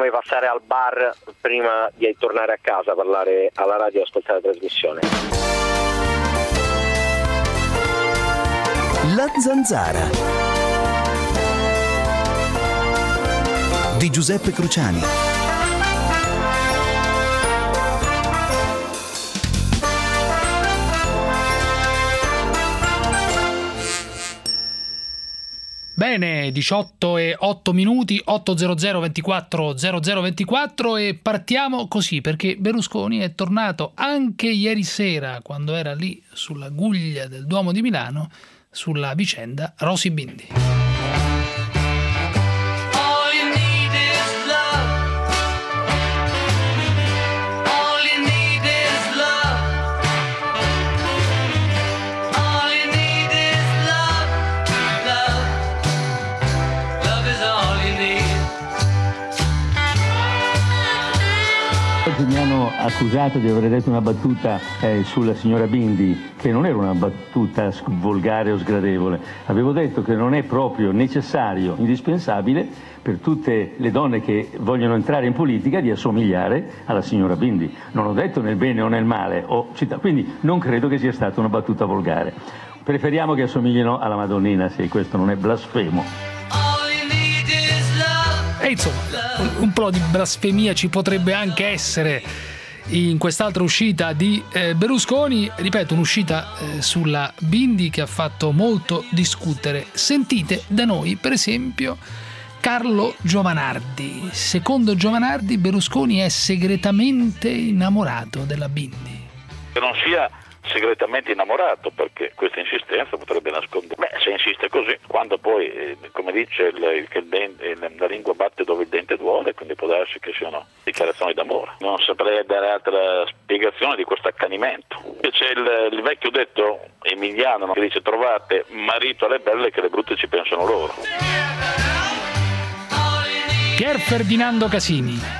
di passare al bar prima di tornare a casa, parlare alla radio e ascoltare la trasmissione. La Zanzara di Giuseppe Cruciani. Bene, 18:08, 800 24 0024 e partiamo così perché Berlusconi è tornato anche ieri sera quando era lì sulla guglia del Duomo di Milano sulla vicenda Rosy Bindi. Oggi mi hanno accusato di aver detto una battuta sulla signora Bindi, che non era una battuta volgare o sgradevole. Avevo detto che non è proprio necessario, indispensabile per tutte le donne che vogliono entrare in politica di assomigliare alla signora Bindi. Non ho detto nel bene o nel male, quindi non credo che sia stata una battuta volgare. Preferiamo che assomiglino alla Madonnina, se questo non è blasfemo. E insomma, un po' di blasfemia ci potrebbe anche essere in quest'altra uscita di Berlusconi. Ripeto, un'uscita sulla Bindi che ha fatto molto discutere. Sentite da noi, per esempio, Carlo Giovanardi. Secondo Giovanardi, Berlusconi è segretamente innamorato della Bindi. Che non sia segretamente innamorato, perché questa insistenza potrebbe nascondere. Se insiste così, quando poi, come dice la lingua batte dove il dente duole, quindi può darsi che siano dichiarazioni d'amore. Non saprei dare altra spiegazione di questo accanimento. C'è il vecchio detto emiliano che dice: trovate marito alle belle che le brutte ci pensano loro. Pier Ferdinando Casini.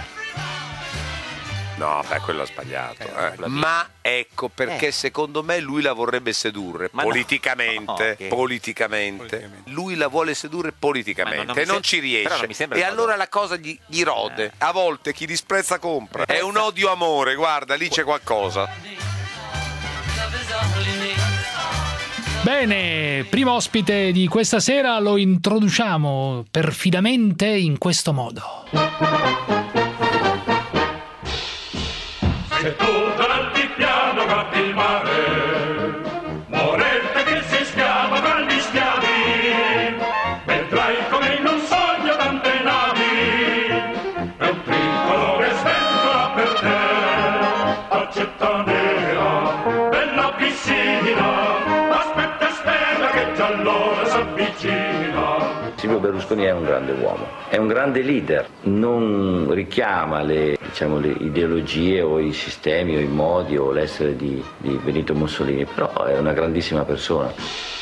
No, quello ha sbagliato. Ma ecco perché secondo me lui la vorrebbe sedurre politicamente. Lui la vuole sedurre politicamente e non ci riesce. E allora la cosa gli rode. A volte chi disprezza compra. È un odio-amore, guarda, lì c'è qualcosa. Bene, primo ospite di questa sera lo introduciamo perfidamente in questo modo. Se tu davanti piano guardi il mare, morente che si schiava tra gli schiavi, vedrai come in un sogno tante navi, e un tricolore sventola per te, accetta nera, bella piscina, aspetta e spera che già l'ora s'avvicina. Silvio Berlusconi è un grande uomo, è un grande leader, non richiama le ideologie o i sistemi o i modi o l'essere di Benito Mussolini, però è una grandissima persona.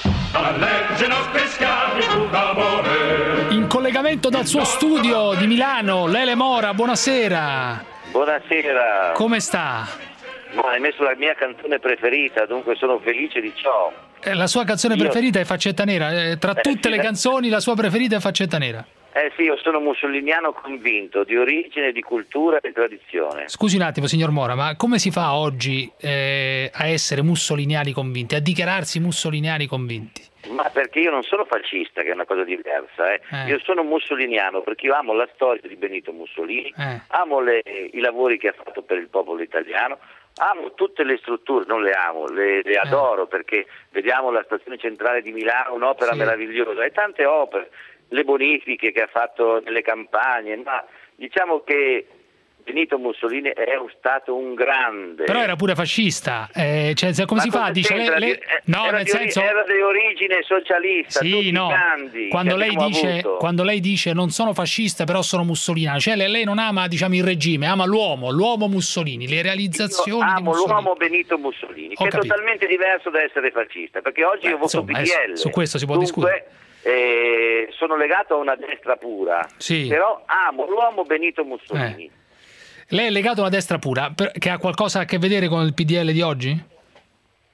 In collegamento dal suo studio di Milano, Lele Mora, buonasera. Buonasera. Come sta? Ma hai messo la mia canzone preferita, dunque sono felice di ciò. La sua canzone preferita è Faccetta Nera, tra tutte le canzoni la sua preferita è Faccetta Nera. Sì, io sono mussoliniano convinto, di origine, di cultura e di tradizione. Scusi un attimo, signor Mora, ma come si fa oggi a essere mussoliniani convinti, a dichiararsi mussoliniani convinti? Ma perché io non sono fascista, che è una cosa diversa. Io sono mussoliniano perché io amo la storia di Benito Mussolini, amo i lavori che ha fatto per il popolo italiano, amo tutte le strutture, non le amo, le adoro, perché vediamo la stazione centrale di Milano, un'opera meravigliosa, e tante opere, le bonifiche che ha fatto nelle campagne, ma diciamo che Benito Mussolini è stato un grande. Però era pure fascista, come si fa? Dice era di origine socialista. Sì, no. Quando lei dice non sono fascista, però sono mussoliniano, cioè lei non ama, diciamo, il regime, ama l'uomo Mussolini, le realizzazioni. Io amo di Mussolini. l'uomo Benito Mussolini, che è totalmente diverso da essere fascista, perché oggi io voto PDL. Su questo si può discutere. Sono legato a una destra pura, però amo l'uomo Benito Mussolini. Lei è legato a una destra pura, che ha qualcosa a che vedere con il PDL di oggi?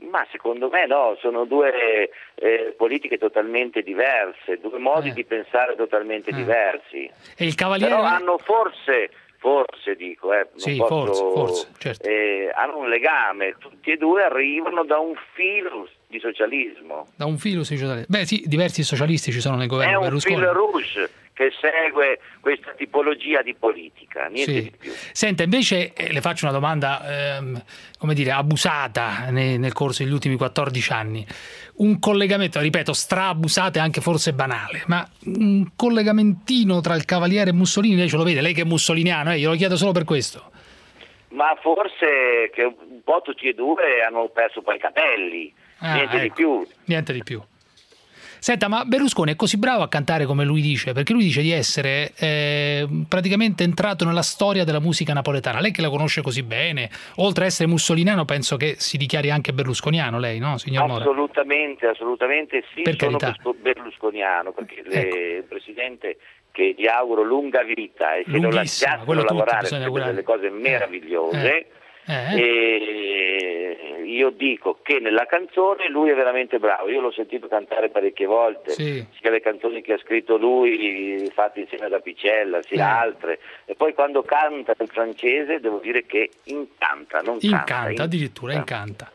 Ma secondo me no, sono due politiche totalmente diverse, due modi di pensare totalmente diversi. E il Cavaliere... Però hanno forse dico, non sì, posso, forse, certo. Hanno un legame, tutti e due arrivano da un filo di socialismo. Da un filo di socialismo. Beh sì, diversi socialisti ci sono nel governo Berlusconi. È un fil rouge che segue questa tipologia di politica, niente di più. Senta, invece le faccio una domanda, come dire, abusata nel corso degli ultimi 14 anni. Un collegamento, ripeto, straabusata e anche forse banale, ma un collegamentino tra il Cavaliere e Mussolini, lei ce lo vede? Lei che è mussoliniano, glielo chiedo solo per questo. Ma forse che un po' tutti e due hanno perso poi i capelli, niente di più. Niente di più. Senta, ma Berlusconi è così bravo a cantare come lui dice? Perché lui dice di essere praticamente entrato nella storia della musica napoletana. Lei che la conosce così bene, oltre a essere mussoliniano, penso che si dichiari anche berlusconiano lei, no, signor Mora? Assolutamente sì, per sono carità. berlusconiano, perché il Presidente, che gli auguro lunga vita e che lo lasciassero lavorare per delle cose meravigliose, e io dico che nella canzone lui è veramente bravo. Io l'ho sentito cantare parecchie volte, sia le canzoni che ha scritto lui fatte insieme ad Apicella, sia altre, e poi quando canta il francese devo dire che incanta, addirittura incanta.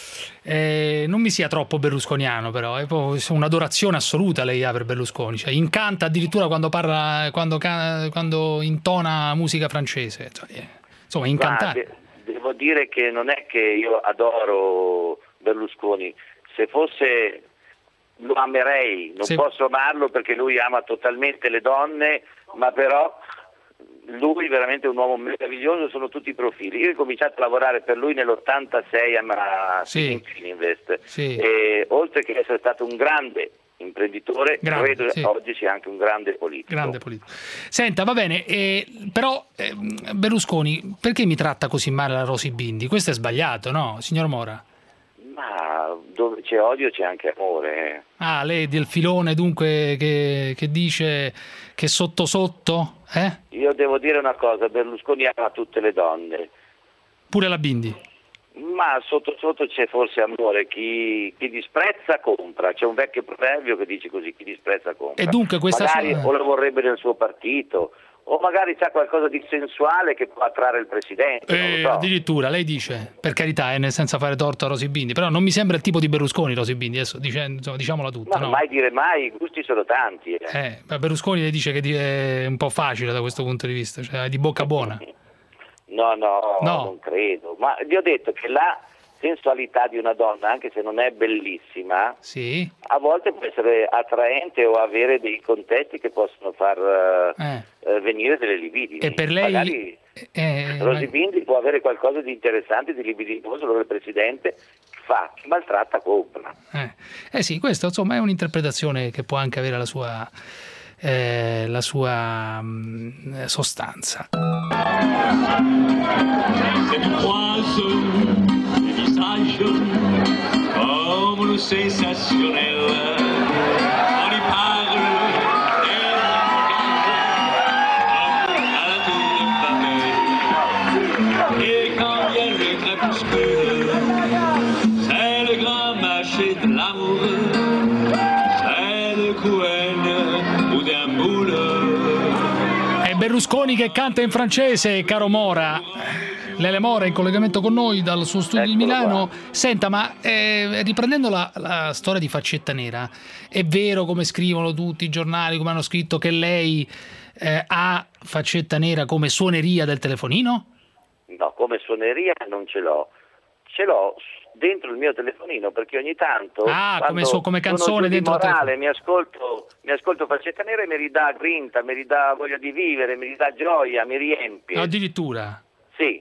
Non mi sia troppo berlusconiano, però è un'adorazione assoluta lei ha per Berlusconi, cioè incanta addirittura quando parla, quando intona musica francese, insomma incantante. Devo dire che non è che io adoro Berlusconi, se fosse lo amerei, non posso amarlo perché lui ama totalmente le donne, ma però lui veramente è un uomo meraviglioso, sono tutti i profili. Io ho cominciato a lavorare per lui nell'86 a Fininvest, e oltre che essere stato un grande imprenditore, credo oggi sia anche un grande politico. Senta, va bene, però Berlusconi perché mi tratta così male la Rosy Bindi? Questo è sbagliato, no, signor Mora? Ma dove c'è odio c'è anche amore. Ah, lei del filone dunque che dice che sotto sotto? Io devo dire una cosa, Berlusconi ama tutte le donne. Pure la Bindi? Ma sotto sotto c'è forse amore, chi disprezza compra, c'è un vecchio proverbio che dice così, chi disprezza compra. E dunque questa magari o la vorrebbe nel suo partito, o magari c'ha qualcosa di sensuale che può attrarre il Presidente, non lo so. Addirittura, lei dice, per carità, nel senza fare torto a Rosy Bindi, però non mi sembra il tipo di Berlusconi Rosy Bindi, adesso diciamola tutta. Ma mai dire mai, i gusti sono tanti. Berlusconi le dice che è un po' facile da questo punto di vista, cioè è di bocca buona. No, non credo, ma vi ho detto che la sensualità di una donna, anche se non è bellissima, a volte può essere attraente o avere dei contesti che possono far venire delle libidini. E per lei magari Rosy Bindi può avere qualcosa di interessante, di libidinoso, dove il Presidente chi maltratta compra. Sì, questo insomma è un'interpretazione che può anche avere la sua sostanza. C'est du croise des visages comme le sensationnel. On y parle et à la tour de Babel. Et quand vient le crépuscule, c'est le grand marché de l'amour. C'est le Cohen ou d'un boule. Berlusconi che canta in francese, caro Mora. Lele Mora in collegamento con noi dal suo studio di Milano. Senta, ma riprendendo la storia di Faccetta Nera, è vero, come scrivono tutti i giornali, come hanno scritto, che lei ha Faccetta Nera come suoneria del telefonino? No, come suoneria non ce l'ho. Ce l'ho dentro il mio telefonino, perché ogni tanto come canzone dentro il telefono. Mi ascolto Faccetta Nera e mi ridà grinta, mi ridà voglia di vivere, mi ridà gioia, mi riempie. Addirittura? Sì.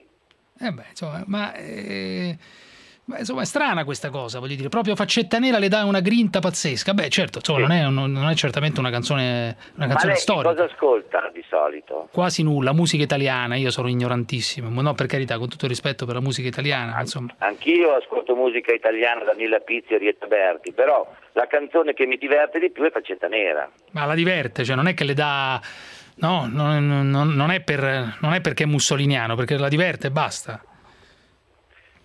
Insomma, è strana questa cosa, voglio dire, proprio Faccetta Nera le dà una grinta pazzesca. Beh, certo, insomma, non è certamente una canzone storica. Ma lei cosa ascolta di solito? Quasi nulla, musica italiana, io sono ignorantissimo, no, per carità, con tutto il rispetto per la musica italiana, insomma. Anch'io ascolto musica italiana da Nilla Pizzi e Rietta Berti, però la canzone che mi diverte di più è Faccetta Nera. Ma la diverte, cioè non è che le dà... No, non è perché è mussoliniano, perché la diverte e basta.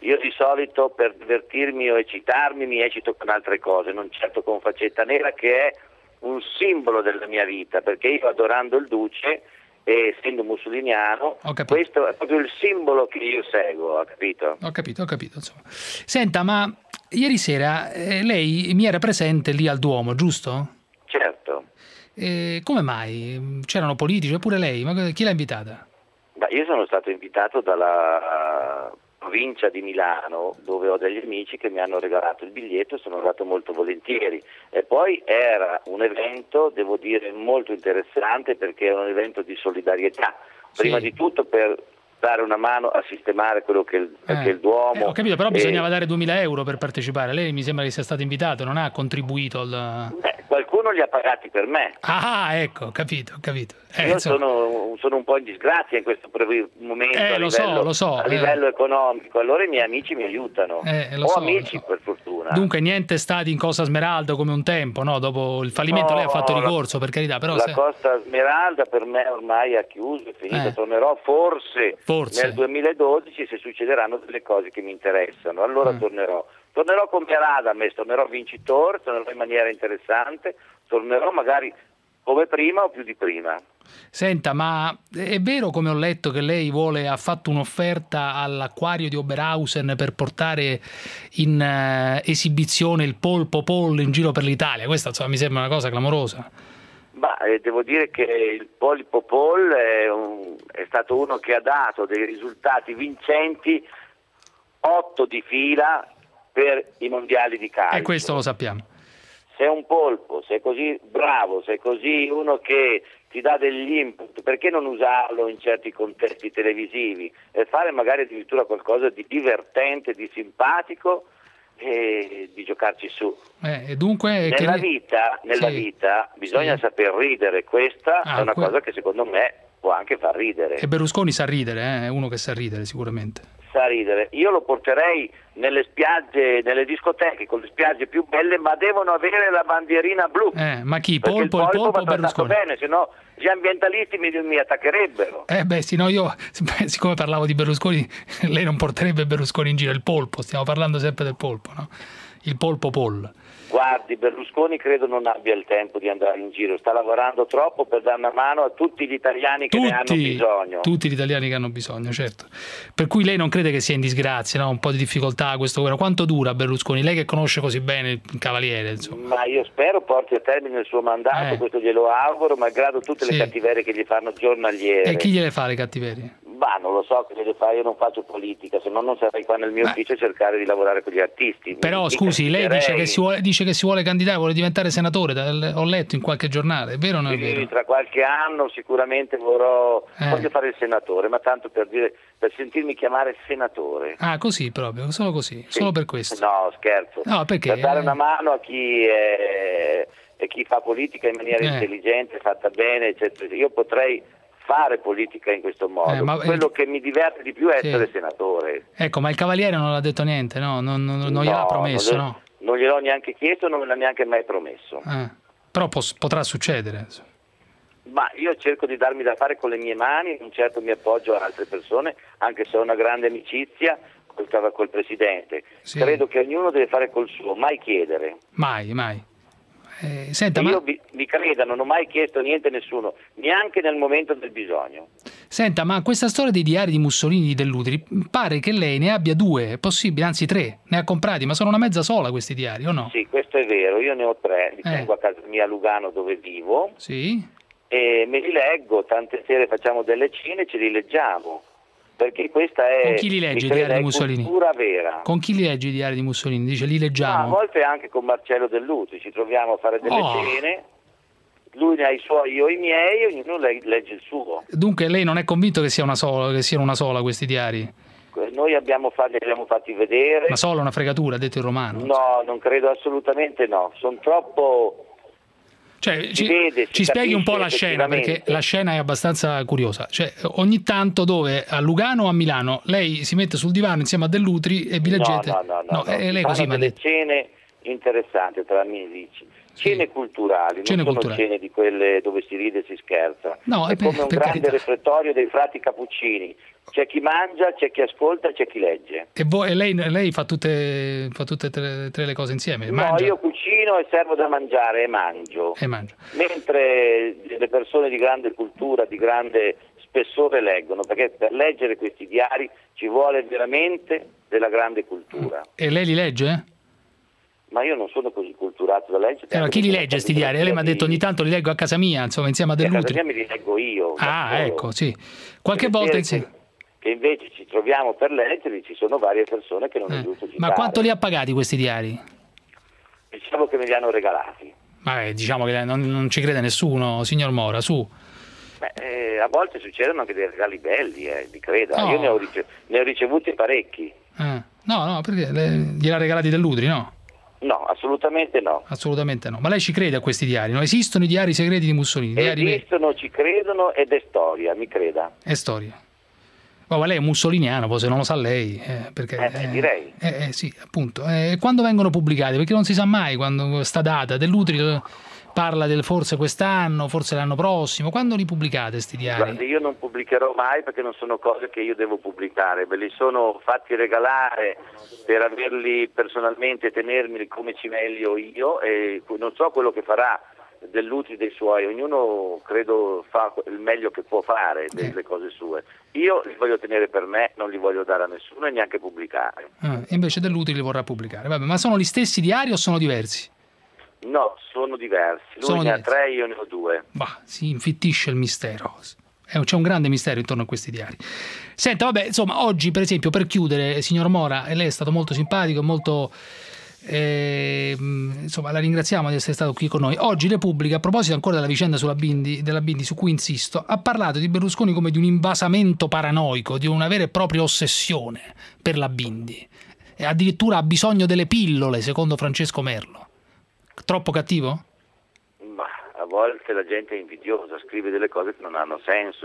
Io di solito per divertirmi o eccitarmi mi eccito con altre cose, non certo con Faccetta Nera, che è un simbolo della mia vita, perché io adorando il Duce e essendo mussoliniano, questo è proprio il simbolo che io seguo, ha capito? Ho capito, insomma. Senta, ma ieri sera lei mi era presente lì al Duomo, giusto? Certo. Come mai? C'erano politici, oppure lei? Ma chi l'ha invitata? Io sono stato invitato dalla provincia di Milano, dove ho degli amici che mi hanno regalato il biglietto e sono andato molto volentieri. E poi era un evento, devo dire, molto interessante, perché era un evento di solidarietà. Prima di tutto per dare una mano a sistemare quello che è il Duomo. Ho capito, però bisognava dare 2.000 euro per partecipare. Lei mi sembra che sia stato invitato, non ha contribuito al... Qualcuno li ha pagati per me. Ah, ecco, ho capito. Io sono un po' in disgrazia in questo momento a livello economico, allora i miei amici mi aiutano. Amici per fortuna. Dunque niente stati in Costa Smeralda come un tempo, no? Dopo il fallimento lei ha fatto ricorso, per carità. Però Costa Smeralda per me ormai ha chiuso, è finita. Tornerò forse nel 2012 se succederanno delle cose che mi interessano, allora tornerò. Tornerò con mia Radames, tornerò vincitore, tornerò in maniera interessante, tornerò magari come prima o più di prima. Senta, ma è vero, come ho letto, che lei ha fatto un'offerta all'acquario di Oberhausen per portare in esibizione il polpo Paul in giro per l'Italia? Questa insomma mi sembra una cosa clamorosa. Devo dire che il polpo Paul è stato uno che ha dato dei risultati vincenti, 8 di fila per i mondiali di calcio. E questo lo sappiamo. Se è un polpo, sei così bravo, sei così uno che ti dà degli input, perché non usarlo in certi contesti televisivi e fare magari addirittura qualcosa di divertente, di simpatico e di giocarci su. E dunque nella vita bisogna saper ridere, questa è una cosa che secondo me può anche far ridere. E Berlusconi sa ridere, è uno che sa ridere sicuramente. Sa ridere. Io lo porterei nelle spiagge, nelle discoteche con le spiagge più belle, ma devono avere la bandierina blu. Ma chi? Il polpo o Berlusconi? Bene, se no gli ambientalisti mi attaccherebbero. Io siccome parlavo di Berlusconi, lei non porterebbe Berlusconi in giro, il polpo, stiamo parlando sempre del polpo, no? Il polpo Paul. Guardi, Berlusconi credo non abbia il tempo di andare in giro, sta lavorando troppo per dare una mano a tutti gli italiani che ne hanno bisogno. Tutti gli italiani che hanno bisogno, certo. Per cui lei non crede che sia in disgrazia, no? Un po' di difficoltà questo governo. Quanto dura Berlusconi? Lei che conosce così bene il Cavaliere, insomma. Ma io spero porti a termine il suo mandato, questo glielo auguro, malgrado tutte le cattiverie che gli fanno giornaliere. E chi gliele fa le cattiverie? Non lo so che gliele fa, io non faccio politica, se no non sarei qua nel mio ufficio a cercare di lavorare con gli artisti. Però scusi, lei dice che si vuole candidare, vuole diventare senatore, ho letto in qualche giornale, è vero o non è vero? Tra qualche anno sicuramente voglio fare il senatore, ma tanto per sentirmi chiamare senatore. Così proprio, solo così, solo per questo? No, scherzo. No, perché? Per dare una mano a chi fa politica in maniera intelligente, fatta bene, eccetera. Io potrei fare politica in questo modo, quello che mi diverte di più è essere senatore. Ecco, ma il Cavaliere non ha detto niente, no? Non gliel'ha promesso, no? Non gliel'ho neanche chiesto, non me l'ha neanche mai promesso. Però potrà succedere. Ma io cerco di darmi da fare con le mie mani, non certo mi appoggio a altre persone, anche se ho una grande amicizia col Presidente. Credo che ognuno deve fare col suo, mai chiedere. Mai. Senta, io mi creda, non ho mai chiesto niente a nessuno, neanche nel momento del bisogno. Senta, ma questa storia dei diari di Mussolini di Dell'Utri, pare che lei ne abbia 2, possibili, anzi 3, ne ha comprati, ma sono una mezza sola questi diari, o no? Sì, questo è vero, io ne ho 3, li tengo a casa mia a Lugano dove vivo, e me li leggo, tante sere facciamo delle cene e ce li leggiamo. Perché questa è, con chi li legge i diari di Mussolini? Cultura vera. Con chi li legge i diari di Mussolini? Dice li leggiamo? A volte anche con Marcello Dell'Utri, ci troviamo a fare delle cene, lui ne ha i suoi, io i miei, ognuno legge il suo. Dunque lei non è convinto che siano una sola questi diari? Noi li abbiamo fatti vedere. Una sola, una fregatura, detto il romano? No, non credo assolutamente no, sono troppo... Cioè, ci spieghi un po' la scena, perché la scena è abbastanza curiosa. Cioè, ogni tanto dove, a Lugano o a Milano, lei si mette sul divano insieme a Dell'Utri e vi leggete... No. E lei così mi ha detto. Cene interessanti tra amici. Cene culturali, non sono cene di quelle dove si ride e si scherza. No, è come un grande refettorio dei frati cappuccini. C'è chi mangia, c'è chi ascolta, c'è chi legge. E lei fa tutte tre le cose insieme? Mangia? No, io cucino e servo da mangiare e mangio. Mentre le persone di grande cultura, di grande spessore leggono, perché per leggere questi diari ci vuole veramente della grande cultura. E lei li legge? Ma io non sono così culturato da leggere. Allora, chi li legge questi diari? Lei mi ha detto ogni tanto li leggo a casa mia, insomma, insieme a Dell'Utri. A casa mia mi li leggo io. Ecco, sì. Qualche volta insieme. Che invece ci troviamo per leggerli, ci sono varie persone che non è giusto citare. Ma quanto li ha pagati questi diari? Diciamo che me li hanno regalati. Diciamo che non ci crede nessuno, signor Mora, su. A volte succedono anche dei regali belli, mi creda. No. Io ne ho ricevuti parecchi. No, perché gliel'ha regalati Dell'Utri, no? No, assolutamente no. Assolutamente no. Ma lei ci crede a questi diari? Non esistono i diari segreti di Mussolini? Esistono, ci credono ed è storia, mi creda. È storia. Ma lei è mussoliniano, poi se non lo sa lei. Direi. Sì, appunto. Quando vengono pubblicati? Perché non si sa mai quando sta data. Dell'Utri parla del forse quest'anno, forse l'anno prossimo. Quando li pubblicate questi diari? Guarda, io non pubblicherò mai perché non sono cose che io devo pubblicare. Me li sono fatti regalare per averli personalmente e tenermi come ci meglio io, e non so quello che farà Dell'Utri dei suoi. Ognuno credo fa il meglio che può fare delle cose sue. Io li voglio tenere per me, non li voglio dare a nessuno e neanche pubblicare. Invece Dell'Utri li vorrà pubblicare. Vabbè, ma sono gli stessi diari o sono diversi? No, sono diversi. Lui ne ha 3, io ne ho 2. Si infittisce il mistero. C'è un grande mistero intorno a questi diari. Senta, vabbè, insomma, oggi per esempio, per chiudere, signor Mora, lei è stato molto simpatico, molto... insomma, la ringraziamo di essere stato qui con noi. Oggi Repubblica, a proposito ancora della vicenda della Bindi, su cui insisto, ha parlato di Berlusconi come di un invasamento paranoico, di una vera e propria ossessione per la Bindi, e addirittura ha bisogno delle pillole, secondo Francesco Merlo. Troppo cattivo? Ma a volte la gente è invidiosa, scrive delle cose che non hanno senso,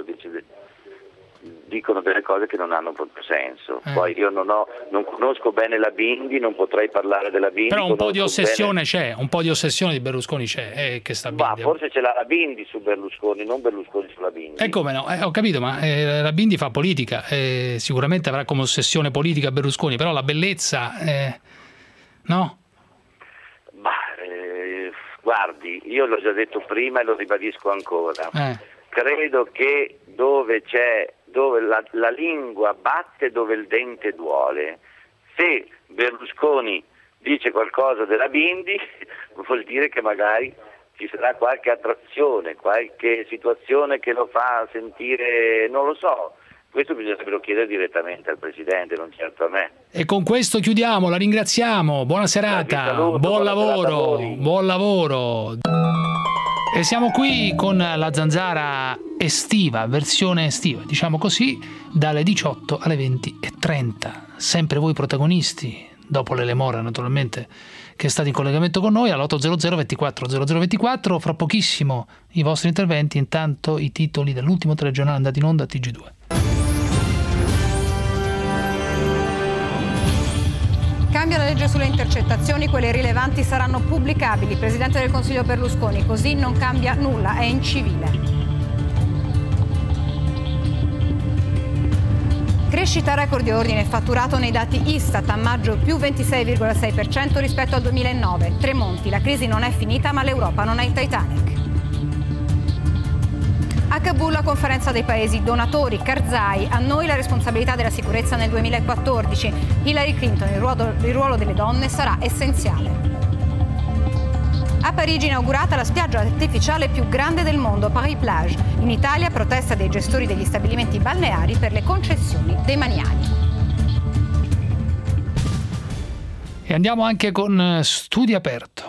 dicono delle cose che non hanno proprio senso. Poi io non conosco bene la Bindi, non potrei parlare della Bindi. Però un po' di ossessione c'è, un po' di ossessione di Berlusconi c'è, che sta Bindi. Forse ce l'ha la Bindi su Berlusconi, non Berlusconi sulla Bindi. E come no? Ho capito, ma la Bindi fa politica, sicuramente avrà come ossessione politica Berlusconi, però la bellezza, no? Guardi, io l'ho già detto prima e lo ribadisco ancora. Credo che dove la lingua batte, dove il dente duole. Se Berlusconi dice qualcosa della Bindi, vuol dire che magari ci sarà qualche attrazione, qualche situazione che lo fa sentire, non lo so. Questo bisognerebbe chiedere direttamente al Presidente, non certo a me. E con questo chiudiamo, la ringraziamo, buona serata, buon lavoro. E siamo qui con la Zanzara estiva, versione estiva, diciamo così, dalle 18 alle 20:30. Sempre voi protagonisti, dopo l'Elemora naturalmente, che è stato in collegamento con noi all'800 24 0024. Fra pochissimo i vostri interventi, intanto i titoli dell'ultimo telegiornale andato in onda a TG2. Cambia la legge sulle intercettazioni, quelle rilevanti saranno pubblicabili. Presidente del Consiglio Berlusconi, così non cambia nulla, è incivile. Crescita record di ordine fatturato nei dati Istat, a maggio più 26,6% rispetto al 2009. Tremonti, la crisi non è finita ma l'Europa non è il Titanic. A Kabul la conferenza dei paesi donatori, Karzai, a noi la responsabilità della sicurezza nel 2014. Hillary Clinton, il ruolo delle donne sarà essenziale. A Parigi inaugurata la spiaggia artificiale più grande del mondo, Paris Plage. In Italia protesta dei gestori degli stabilimenti balneari per le concessioni demaniali. E andiamo anche con Studi Aperto.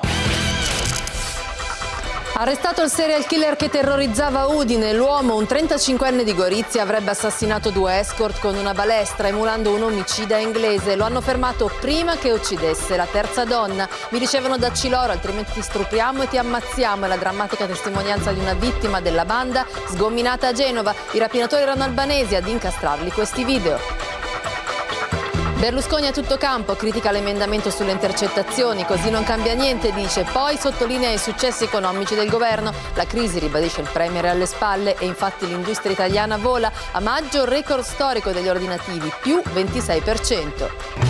Arrestato il serial killer che terrorizzava Udine, l'uomo, un 35enne di Gorizia, avrebbe assassinato 2 escort con una balestra emulando un omicida inglese. Lo hanno fermato prima che uccidesse la terza donna. Mi dicevano dacci loro, altrimenti ti stupriamo e ti ammazziamo. È la drammatica testimonianza di una vittima della banda sgominata a Genova. I rapinatori erano albanesi, ad incastrarli questi video. Berlusconi a tutto campo, critica l'emendamento sulle intercettazioni, così non cambia niente, dice, poi sottolinea i successi economici del governo. La crisi, ribadisce il premier, è alle spalle e infatti l'industria italiana vola. A maggio record storico degli ordinativi, più 26%.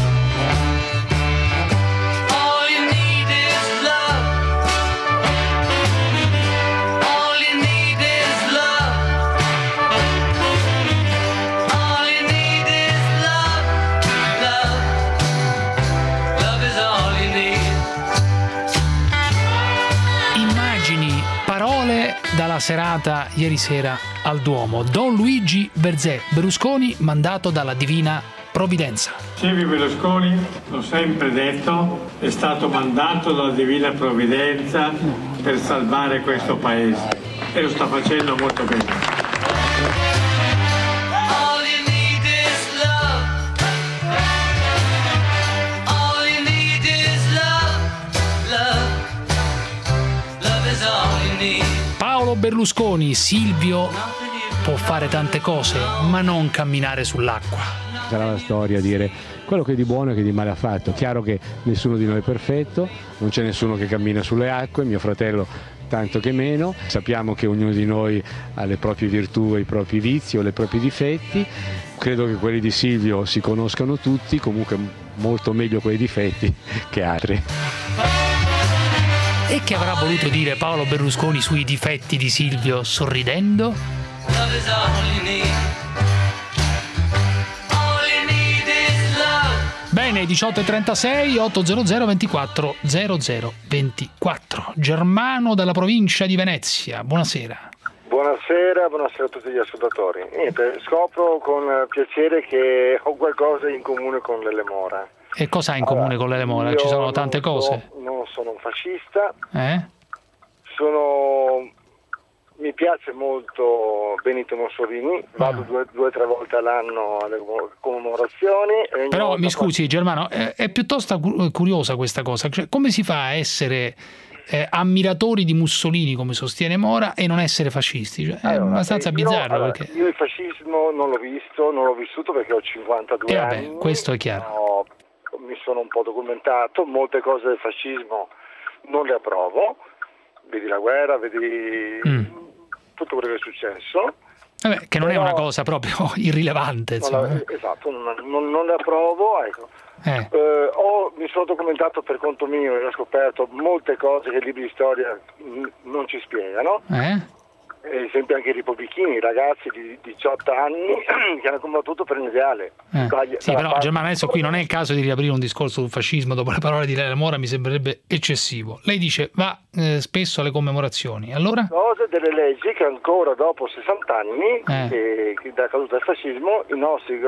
Dalla serata ieri sera al Duomo, Don Luigi Berzè, Berlusconi mandato dalla Divina Provvidenza. Silvio Berlusconi, l'ho sempre detto, è stato mandato dalla Divina Provvidenza per salvare questo paese e lo sta facendo molto bene. Paolo Berlusconi, Silvio può fare tante cose, ma non camminare sull'acqua. Sarà la storia a dire quello che di buono e che di male ha fatto. Chiaro che nessuno di noi è perfetto, non c'è nessuno che cammina sulle acque, mio fratello tanto che meno. Sappiamo che ognuno di noi ha le proprie virtù e i propri vizi o i propri difetti. Credo che quelli di Silvio si conoscano tutti, comunque molto meglio quei difetti che altri. E che avrà voluto dire Paolo Berlusconi sui difetti di Silvio sorridendo? Bene, 18.36, 800 24 00 24. Germano dalla provincia di Venezia, buonasera. Buonasera a tutti gli ascoltatori. Niente, scopro con piacere che ho qualcosa in comune con l'Ele Mora. E cosa ha in comune con l'Ele Mora? Ci sono tante cose. Non sono un fascista. Mi piace molto Benito Mussolini, vado 2 o 3 volte all'anno alle commemorazioni. Però mi scusi Germano, è piuttosto curiosa questa cosa, cioè, come si fa a essere ammiratori di Mussolini come sostiene Mora e non essere fascisti? Cioè, è abbastanza bizzarro. Perché... Io il fascismo non l'ho visto, non l'ho vissuto perché ho 52 anni. Questo è chiaro. Mi sono un po' documentato, molte cose del fascismo non le approvo, vedi la guerra, vedi tutto quello che è successo. Che non è una cosa proprio irrilevante. Esatto, non le approvo, ecco. Mi sono documentato per conto mio e ho scoperto molte cose che i libri di storia non ci spiegano. Ad esempio anche i repubblichini, i ragazzi di 18 anni che hanno combattuto per un ideale. Sì, però Germano, adesso qui non è il caso di riaprire un discorso sul fascismo dopo le parole di L'Ele Mora, mi sembrerebbe eccessivo. Lei dice va spesso alle commemorazioni, allora? Cose delle leggi che ancora dopo 60 anni dalla caduta del fascismo i nostri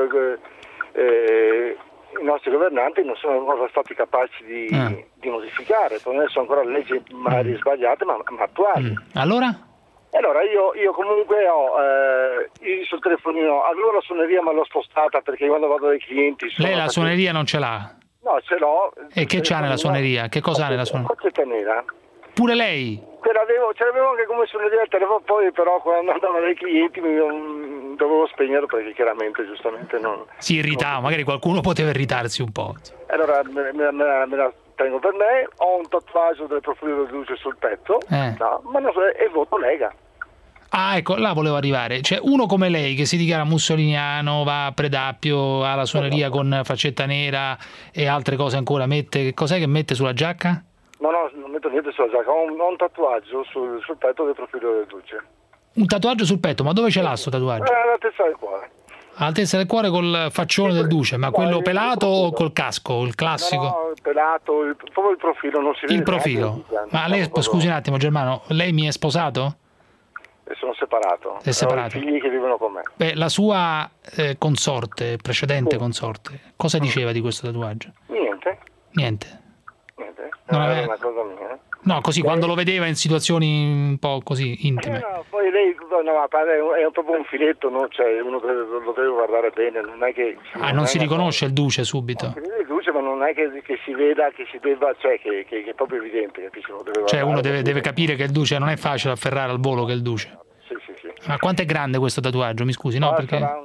governanti non sono ancora stati capaci di modificare, non sono ancora leggi magari sbagliate ma attuali. Allora io comunque io sul telefonino avevo la suoneria ma l'ho spostata perché quando vado dai clienti lei la suoneria non ce l'ha? No, ce l'ho. E che c'ha nella suoneria? Che cosa ha nella suoneria? Faccetta nera. Pure lei? Ce l'avevo anche come suoneria al telefono, poi però quando andavo dai clienti dovevo spegnerlo perché chiaramente giustamente non... Si irritava, magari qualcuno poteva irritarsi un po'. Allora me la tengo per me, ho un tatuaggio del profilo di luce sul petto, no, ma non so, e voto Lega. Ah, ecco, là volevo arrivare. Cioè, uno come lei che si dichiara mussoliniano, va a Predappio, ha la suoneria con faccetta nera e altre cose ancora, cos'è che mette sulla giacca? No, non metto niente sulla giacca, ho un tatuaggio sul petto del profilo del duce. Un tatuaggio sul petto, ma dove ce l'ha sto tatuaggio? All'altezza del cuore. All'altezza del cuore col faccione del duce, ma quello pelato o col casco, il classico? No, pelato, proprio il profilo, non si vede. Il profilo. Ma lei, scusi un attimo Germano, lei mi è sposato? E sono separato. È separato. Ho figli che vivono con me. Beh, la sua consorte, precedente consorte, cosa diceva di questo tatuaggio? Niente. Non è una cosa mia. No, così quando lo vedeva in situazioni un po' così intime. No, poi lei è proprio un filetto, no? Cioè, uno lo deve guardare bene, non è che... non si riconosce il duce subito? Si vede il duce, ma non è che si veda, che si debba, cioè che è proprio evidente, capisci? Cioè uno deve capire che il duce non è facile afferrare al volo che è il duce. Sì. Ma quanto è grande questo tatuaggio, mi scusi? No, perché... Sarà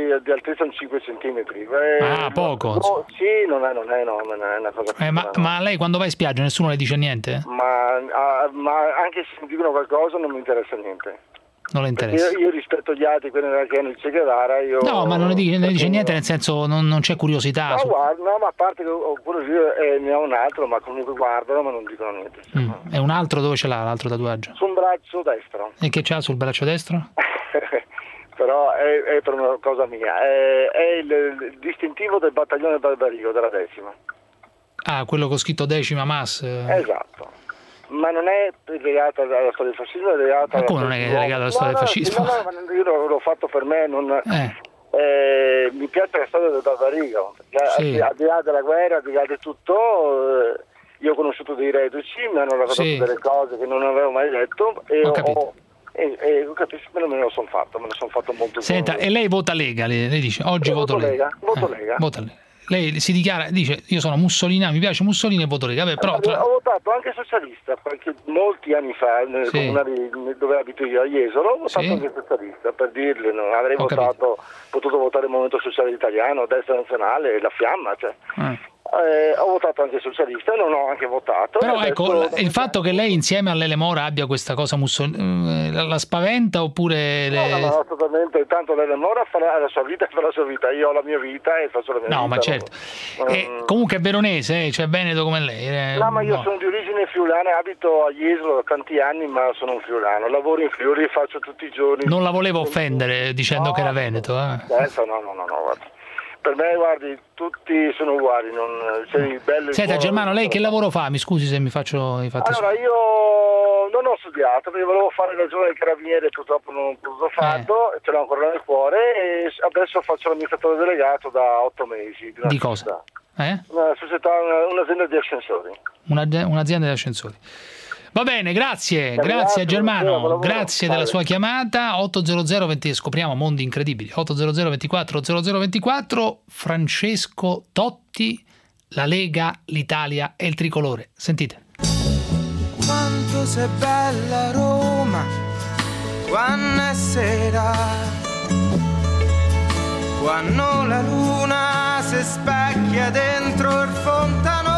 di altezza un 5 centimetri. Poco. Sì, non è una cosa ma lei quando va in spiaggia nessuno le dice niente? Ma anche se mi dicono qualcosa non mi interessa niente. Non le interessa? Io rispetto gli altri, quelli che hanno il Che Guevara, No, ma non le dice niente, nel senso non c'è curiosità? No, ma a parte che ho curiosità, ne ho un altro, ma comunque guardano, ma non dicono niente. E un altro dove ce l'ha, l'altro tatuaggio? Sul braccio destro. E che c'ha sul braccio destro? Però è per una cosa mia, è il distintivo del battaglione Barbarigo della 10ª. Quello con scritto 10ª MAS? Esatto. Ma non è legata alla storia del fascismo, è legata come non è legata alla storia del fascismo? No, io l'ho fatto per me, mi piace la storia del Barbarigo, al di là della guerra, al di là di tutto, io ho conosciuto dei reduci, mi hanno raccontato delle cose che non avevo mai letto e capisco, me lo sono fatto molto. Senta, e lei vota Lega, lei dice oggi voto Lega. Voto Lega. Lei si dichiara, dice io sono mussoliniano, mi piace Mussolini e voto Lega. Però ho votato anche socialista molti anni fa nel comunale dove abito io a Jesolo, ho votato anche socialista, per dirle, avrei potuto votare il Movimento Sociale Italiano, Destra Nazionale, La Fiamma, ho votato anche socialista e non ho anche votato. Però ecco, il fatto che lei insieme all'Elemora abbia questa cosa la spaventa oppure... No, assolutamente, tanto l'Elemora farà la sua vita, io ho la mia vita e faccio la mia vita. No, ma certo. Comunque è veronese, cioè Veneto come lei. No, ma io sono di origine friulana, abito a Jesolo da tanti anni, ma sono un friulano, lavoro in Friuli, faccio tutti i giorni. Non la volevo offendere dicendo che era Veneto. No, guarda. Per me, guardi, tutti sono uguali. Senta, Germano, lei che lavoro fa? Mi scusi se mi faccio i fatti. Allora, io non ho studiato, perché volevo fare la giovane del carabiniere, purtroppo non ho potuto farlo, ce l'ho ancora nel cuore, e adesso faccio l'amministratore delegato da 8 mesi. Di cosa? Una società, un'azienda di ascensori. Un'azienda di ascensori. Va bene, grazie Germano, grazie della sua chiamata. 800 scopriamo mondi incredibili. 800 24 0024. Francesco Totti, la Lega, l'Italia e il tricolore. Sentite. Quanto sei bella Roma, quando è sera, quando la luna si specchia dentro il fontanone.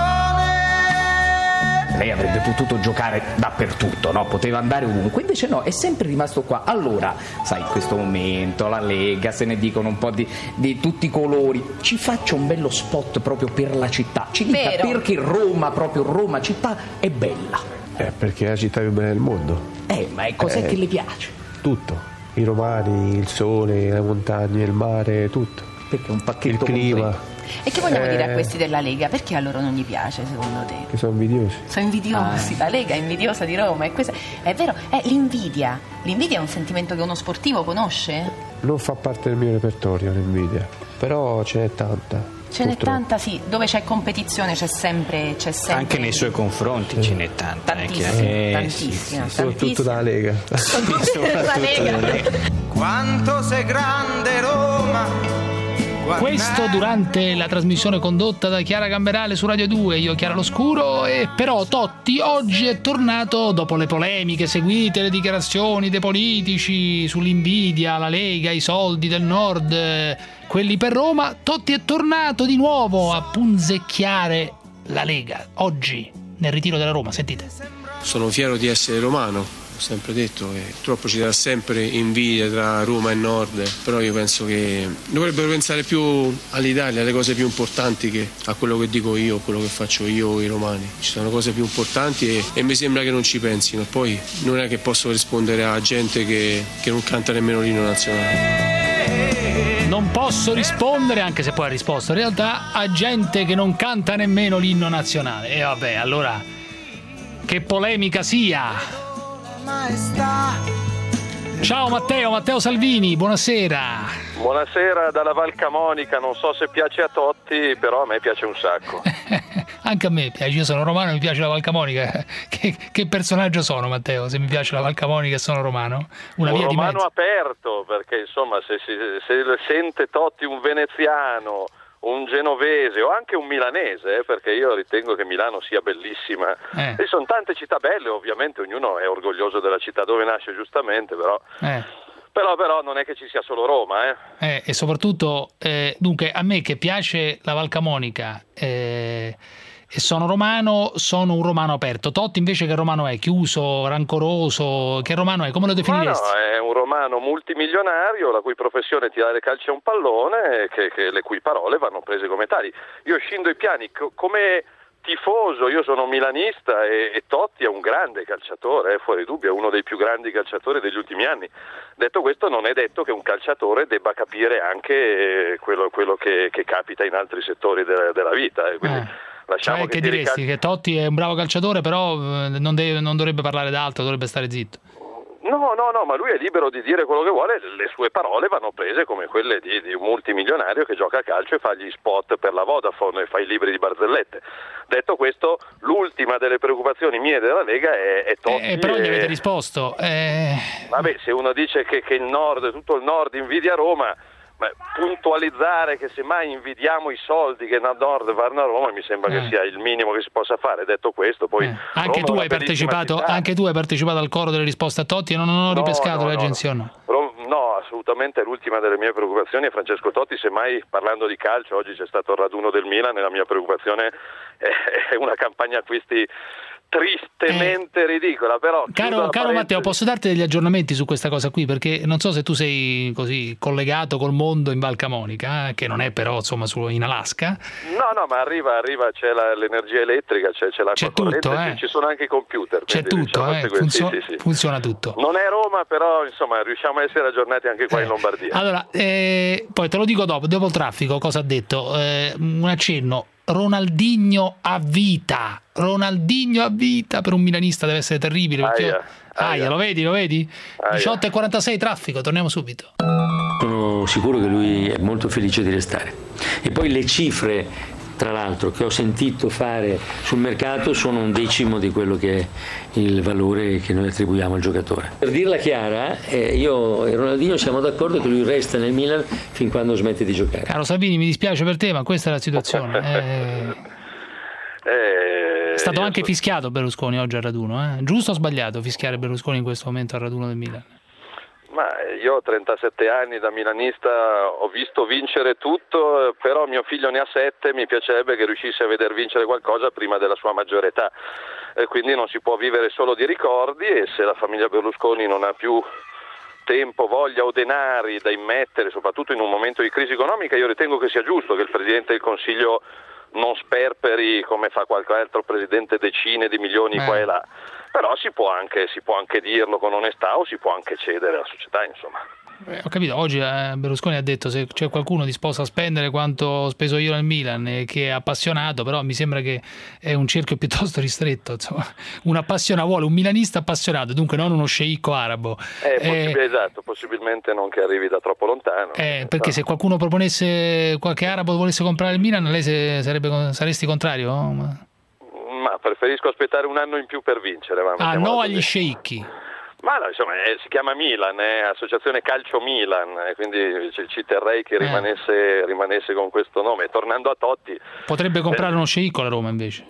Lei avrebbe potuto giocare dappertutto, no? Poteva andare ovunque, invece no, è sempre rimasto qua. Allora, sai, in questo momento la Lega, se ne dicono un po' di tutti i colori, ci faccia un bello spot proprio per la città, ci dica perché Roma città è bella. Perché è la città più bella del mondo. Ma cos'è che le piace? Tutto, i romani, il sole, le montagne, il mare, tutto. Perché è un pacchetto il clima. completo. E che vogliamo dire a questi della Lega? Perché a loro non gli piace, secondo te? Che sono invidiosi. Sono invidiosi, la Lega è invidiosa di Roma. È vero, è l'invidia. L'invidia è un sentimento che uno sportivo conosce? Non fa parte del mio repertorio l'invidia, però ce n'è tanta. Ce n'è tanta, sì, dove c'è competizione c'è sempre. Anche nei suoi confronti ce n'è tanta. Tantissima. Soprattutto dalla Lega. Quanto sei grande Roma. Questo durante la trasmissione condotta da Chiara Gamberale su Radio 2, io Chiara L'Oscuro, e però Totti oggi è tornato dopo le polemiche seguite, le dichiarazioni dei politici sull'invidia, la Lega, i soldi del Nord, quelli per Roma. Totti è tornato di nuovo a punzecchiare la Lega oggi nel ritiro della Roma, sentite. Sono fiero di essere romano. Sempre detto che purtroppo ci sarà sempre invidia tra Roma e Nord, però io penso che dovrebbero pensare più all'Italia, alle cose più importanti che a quello che dico io, quello che faccio io, i romani. Ci sono cose più importanti e mi sembra che non ci pensino. Poi non è che posso rispondere a gente che non canta nemmeno l'inno nazionale. Non posso rispondere, anche se poi ha risposto in realtà, a gente che non canta nemmeno l'inno nazionale. E vabbè, allora che polemica sia. Ciao Matteo Salvini, buonasera. Buonasera dalla Val Camonica, non so se piace a Totti, però a me piace un sacco. Anche a me piace, io sono romano e mi piace la Val Camonica. Che personaggio sono, Matteo, se mi piace la Val Camonica e sono romano? Una via romano di mezzo. Aperto, perché insomma se sente Totti un veneziano, un genovese o anche un milanese, perché io ritengo che Milano sia bellissima. E sono tante città belle, ovviamente ognuno è orgoglioso della città dove nasce, giustamente, però Però non è che ci sia solo Roma. E soprattutto, dunque, a me che piace la Val Camonica e sono romano, sono un romano aperto. Totti invece che romano è? Chiuso, rancoroso? Che romano è? Come lo definiresti? No, è un romano multimilionario la cui professione è tirare calci a un pallone, le cui parole vanno prese come tali. Io scindo i piani come tifoso, io sono milanista e Totti è un grande calciatore, fuori dubbio, è uno dei più grandi calciatori degli ultimi anni. Detto questo, non è detto che un calciatore debba capire anche quello che capita in altri settori della vita. Quindi lasciamo che diresti che Totti è un bravo calciatore, però non dovrebbe parlare d'altro, dovrebbe stare zitto. No, ma lui è libero di dire quello che vuole, le sue parole vanno prese come quelle di un multimilionario che gioca a calcio e fa gli spot per la Vodafone e fa i libri di barzellette. Detto questo, l'ultima delle preoccupazioni mie della Lega è Totti. Però gli avete risposto. Vabbè, se uno dice che tutto il nord invidia Roma, puntualizzare che semmai invidiamo i soldi che da nord vanno a Roma mi sembra che sia il minimo che si possa fare. Detto questo, poi anche tu hai partecipato al coro delle risposte a Totti e non ho ripescato l'agenzia. No, assolutamente l'ultima delle mie preoccupazioni è Francesco Totti. Semmai, parlando di calcio, oggi c'è stato il raduno del Milan e la mia preoccupazione è una campagna acquisti tristemente ridicola. Però caro Matteo, posso darti degli aggiornamenti su questa cosa qui, perché non so se tu sei così collegato col mondo in Val Camonica, che non è però insomma in Alaska. No, ma arriva, c'è l'energia elettrica, c'è l'acqua corrente, ci sono anche i computer, c'è tutto, sì. Funziona tutto. Non è Roma, però insomma riusciamo a essere aggiornati anche qua in Lombardia. Allora, poi te lo dico dopo il traffico cosa ha detto, un accenno. Ronaldinho a vita per un milanista deve essere terribile, perché lo vedi? 18:46 traffico, torniamo subito. Sono sicuro che lui è molto felice di restare. E poi le cifre, tra l'altro, che ho sentito fare sul mercato sono 1/10 di quello che è il valore che noi attribuiamo al giocatore. Per dirla chiara, io e Ronaldinho siamo d'accordo che lui resta nel Milan fin quando smette di giocare. Caro Salvini, mi dispiace per te, ma questa è la situazione. È stato anche fischiato Berlusconi oggi al raduno, giusto o sbagliato fischiare Berlusconi in questo momento al raduno del Milan? Ma io ho 37 anni da milanista, ho visto vincere tutto, però mio figlio ne ha 7, mi piacerebbe che riuscisse a veder vincere qualcosa prima della sua maggiore età, quindi non si può vivere solo di ricordi, e se la famiglia Berlusconi non ha più tempo, voglia o denari da immettere, soprattutto in un momento di crisi economica, io ritengo che sia giusto che il Presidente del Consiglio non sperperi come fa qualche altro presidente decine di milioni qua e là, però si può anche dirlo con onestà, o si può anche cedere alla società, insomma. Ho capito, oggi Berlusconi ha detto se c'è qualcuno disposto a spendere quanto ho speso io nel Milan e che è appassionato, però mi sembra che è un cerchio piuttosto ristretto, insomma. Vuole un milanista appassionato, dunque non uno sceicco arabo. Esatto, possibilmente non che arrivi da troppo lontano. Perché se qualcuno proponesse, qualche arabo volesse comprare il Milan, lei saresti contrario? Ma preferisco aspettare un anno in più per vincere. No agli sceicchi. Ma no, insomma, si chiama Milan, Associazione Calcio Milan, quindi ci terrei che rimanesse con questo nome. Tornando a Totti, potrebbe comprare uno sceicco la Roma invece.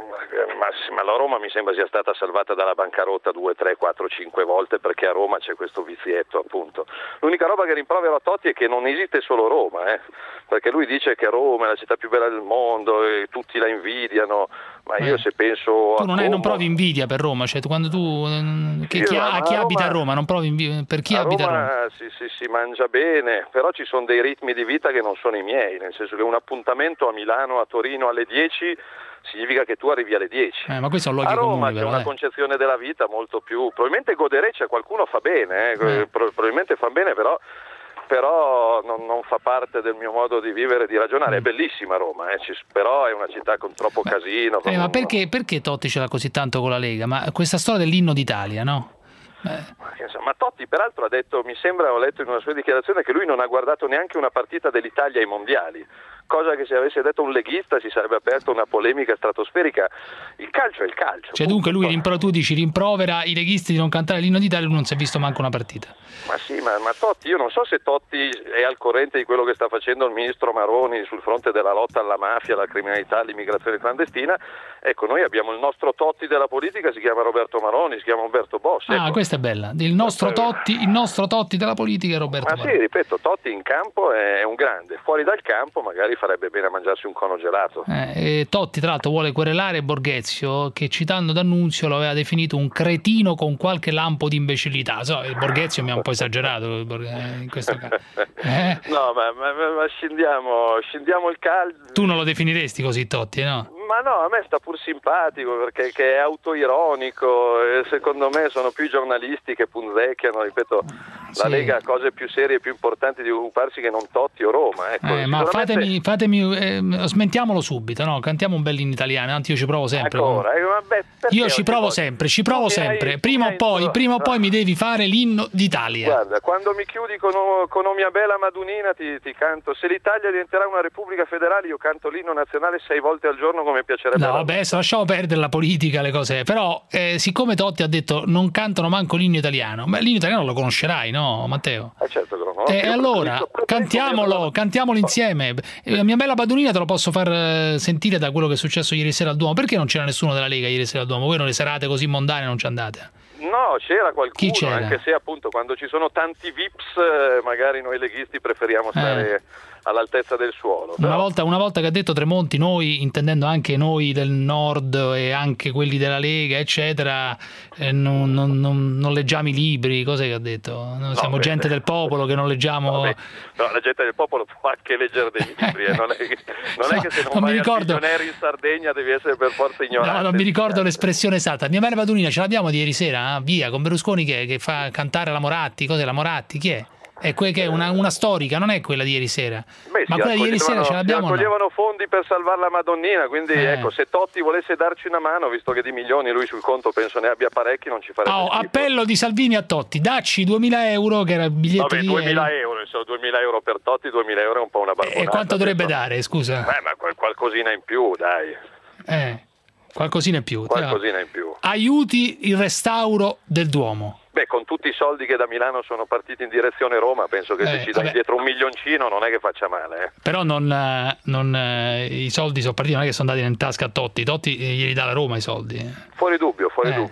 Ma la Roma mi sembra sia stata salvata dalla bancarotta 2, 3, 4, 5 volte, perché a Roma c'è questo vizietto, appunto. L'unica roba che rimprovero a Totti è che non esiste solo Roma, perché lui dice che Roma è la città più bella del mondo e tutti la invidiano, ma io se penso tu non provi invidia per Roma, cioè quando tu chi abita a Roma non provi invidia per chi abita a Roma? Si mangia bene, però ci sono dei ritmi di vita che non sono i miei, nel senso che un appuntamento a Milano, a Torino alle 10 significa che tu arrivi alle 10. Ma questo è un luogo comune. A Roma c'è una concezione della vita molto più, probabilmente godereccia, qualcuno fa bene, probabilmente fa bene, però non fa parte del mio modo di vivere e di ragionare. È bellissima Roma, però è una città con troppo casino. Ma perché Totti ce l'ha così tanto con la Lega? Ma questa storia dell'inno d'Italia, no? Ma Totti peraltro ha detto, mi sembra, ho letto in una sua dichiarazione, che lui non ha guardato neanche una partita dell'Italia ai mondiali, cosa che se avesse detto un leghista si sarebbe aperta una polemica stratosferica. Il calcio è il calcio. Cioè dunque lui tu dici rimprovera i leghisti di non cantare l'inno d'Italia, lui non si è visto manco una partita. Ma sì, ma Totti, io non so se Totti è al corrente di quello che sta facendo il ministro Maroni sul fronte della lotta alla mafia, alla criminalità, all'immigrazione clandestina. Ecco, noi abbiamo il nostro Totti della politica, si chiama Roberto Maroni, si chiama Umberto Bossi. Ah, questa è bella. Il nostro Totti della politica è Roberto Maroni. Sì, ripeto, Totti in campo è un grande, fuori dal campo magari farebbe bene a mangiarsi un cono gelato. E Totti tra l'altro vuole querelare Borghezio, che citando D'Annunzio lo aveva definito un cretino con qualche lampo di imbecillità. Il Borghezio mi ha un po' esagerato in questo caso. No, ma scendiamo il calcio. Tu non lo definiresti così Totti, no? Ma no, a me sta pur simpatico perché che è autoironico, e secondo me sono più i giornalisti che punzecchiano, ripeto, la Lega ha cose più serie e più importanti di occuparsi che non Totti o Roma. Ecco, ma smentiamolo subito, no? Cantiamo un bell'inno italiano, anzi io ci provo sempre. Io ci provo sempre. Prima o poi mi devi fare l'inno d'Italia. Guarda, quando mi chiudi con O mia bella Madunina ti canto, se l'Italia diventerà una repubblica federale io canto l'inno nazionale 6 volte al giorno come piacerebbe. No, vabbè, lasciamo perdere la politica, le cose, però siccome Totti ha detto non cantano manco l'inno italiano, ma l'inno italiano lo conoscerai, no Matteo? Certo che lo conosco. Allora cantiamolo insieme. La mia bella Madunina te lo posso far sentire da quello che è successo ieri sera al Duomo. Perché non c'era nessuno della Lega ieri sera al Duomo? Voi non le serate così mondane non ci andate? No, c'era qualcuno. Chi c'era? Anche se appunto quando ci sono tanti VIPs magari noi leghisti preferiamo stare all'altezza del suolo. Una volta che ha detto Tremonti, noi, intendendo anche noi del nord e anche quelli della Lega eccetera, non leggiamo i libri. Cos'è che ha detto? Noi siamo gente del popolo che non leggiamo. No, la gente del popolo può anche leggere dei libri, non è che se non vai al Visionary in Sardegna devi essere per forza ignorante. No, non mi ricordo l'espressione esatta. Mia bella Madunina ce l'abbiamo di ieri sera, via, con Berlusconi che fa cantare la Moratti. Cos'è la Moratti? Chi è? È una storica, non è quella di ieri sera. Ma quella di ieri sera ce l'abbiamo. Raccoglievano fondi per salvare la Madonnina, quindi ecco, se Totti volesse darci una mano, visto che di milioni lui sul conto penso ne abbia parecchi, non ci farebbe schifo. Appello di Salvini a Totti, dacci 2.000 euro, che era il biglietto di 2.000 euro, insomma, 2.000 euro per Totti, 2.000 euro è un po' una barbonata. E quanto dovrebbe dare, scusa? Ma qualcosina in più, dai. Qualcosina in più. Qualcosina in più. Aiuti il restauro del Duomo. Beh, con tutti i soldi che da Milano sono partiti in direzione Roma, penso che se ci dai dietro un milioncino non è che faccia male. Però i soldi sono partiti, non è che sono andati in tasca a Totti glieli dà la Roma i soldi. Fuori dubbio.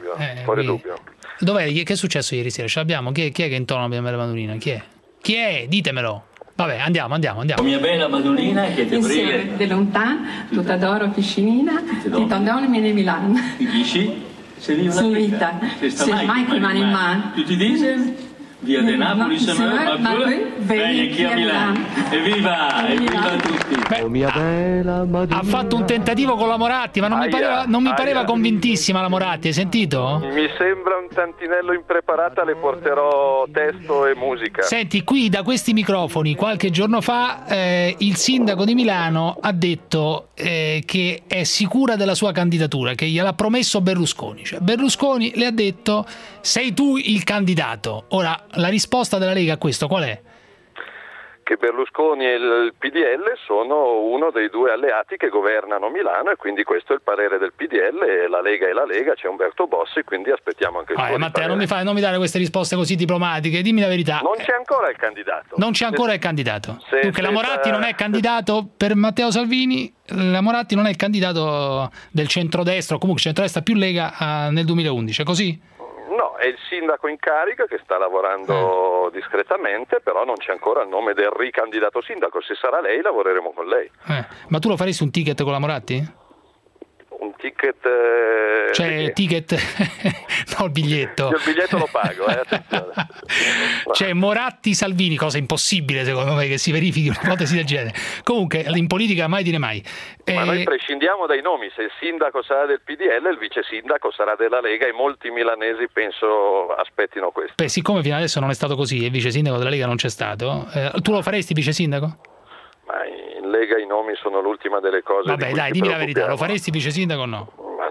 Dov'è? Che è successo ieri sera? Ce l'abbiamo? Chi è che intona la mia bella Madonnina? Chi è? Ditemelo. Vabbè, andiamo. Mia bella Madonnina che ti brille. De lontano, tutta d'oro piscinina, ti tondone viene Milano. Dici? Se vita, se mai che mani in mano. Tu ti dici? Via De Napoli, ma vieni qui a Milano. Evviva tutti. Ha fatto un tentativo con la Moratti, ma non mi pareva convintissima la Moratti, hai sentito? Mi sembra un tantinello impreparata, le porterò testo e musica. Senti, qui da questi microfoni qualche giorno fa il sindaco di Milano ha detto che è sicura della sua candidatura, che gliel'ha promesso Berlusconi. Cioè, Berlusconi le ha detto: sei tu il candidato. Ora, la risposta della Lega a questo qual è? Che Berlusconi e il PDL sono uno dei due alleati che governano Milano, e quindi questo è il parere del PDL, e la Lega, c'è Umberto Bossi, quindi aspettiamo anche il suo Matteo, non mi dare queste risposte così diplomatiche, dimmi la verità. Non c'è ancora il candidato. Dunque la Moratti non è candidato per Matteo Salvini, la Moratti non è il candidato del centrodestra, o comunque centrodestra più Lega nel 2011, è così? No, è il sindaco in carica che sta lavorando discretamente, però non c'è ancora il nome del ricandidato sindaco. Se sarà lei, lavoreremo con lei. Ma tu lo faresti un ticket con la Moratti? Un ticket... Cioè, ticket... no, il biglietto. Io il biglietto lo pago, attenzione. Cioè, Moratti-Salvini, cosa impossibile secondo me che si verifichi una ipotesi del genere. Comunque, in politica mai dire mai. Ma noi prescindiamo dai nomi. Se il sindaco sarà del PDL, il vice sindaco sarà della Lega, e molti milanesi penso aspettino questo. Beh, siccome fino adesso non è stato così e il vice sindaco della Lega non c'è stato, tu lo faresti vice sindaco? Ma in Lega i nomi sono l'ultima delle cose. Vabbè, dai, dimmi la verità, lo faresti vice sindaco o no? Ma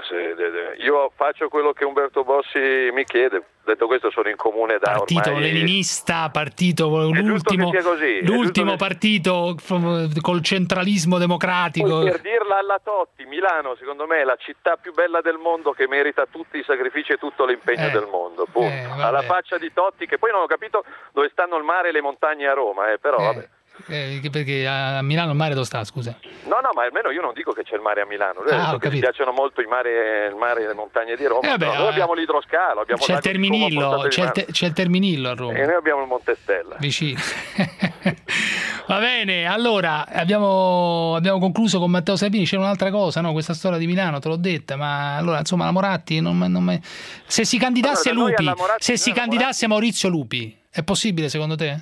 Io faccio quello che Umberto Bossi mi chiede. Detto questo, sono in comune da partito ormai... leninista, partito l'ultimo partito col centralismo democratico. Poi, per dirla alla Totti, Milano secondo me è la città più bella del mondo, che merita tutti i sacrifici e tutto l'impegno del mondo. Alla faccia di Totti, che poi non ho capito dove stanno il mare e le montagne a Roma, però vabbè. Perché a Milano il mare dove sta, scusa? No, ma almeno io non dico che c'è il mare a Milano. Che mi piacciono molto il mare e le montagne di Roma. Noi abbiamo l'idroscalo, abbiamo c'è il Terminillo a Roma. E noi abbiamo il Monte Stella. Vicino. Va bene, allora abbiamo concluso con Matteo Salvini. C'è un'altra cosa, no? Questa storia di Milano, te l'ho detta, ma allora insomma la Moratti se si candidasse Lupi, se si candidasse Maurizio Lupi, è possibile secondo te?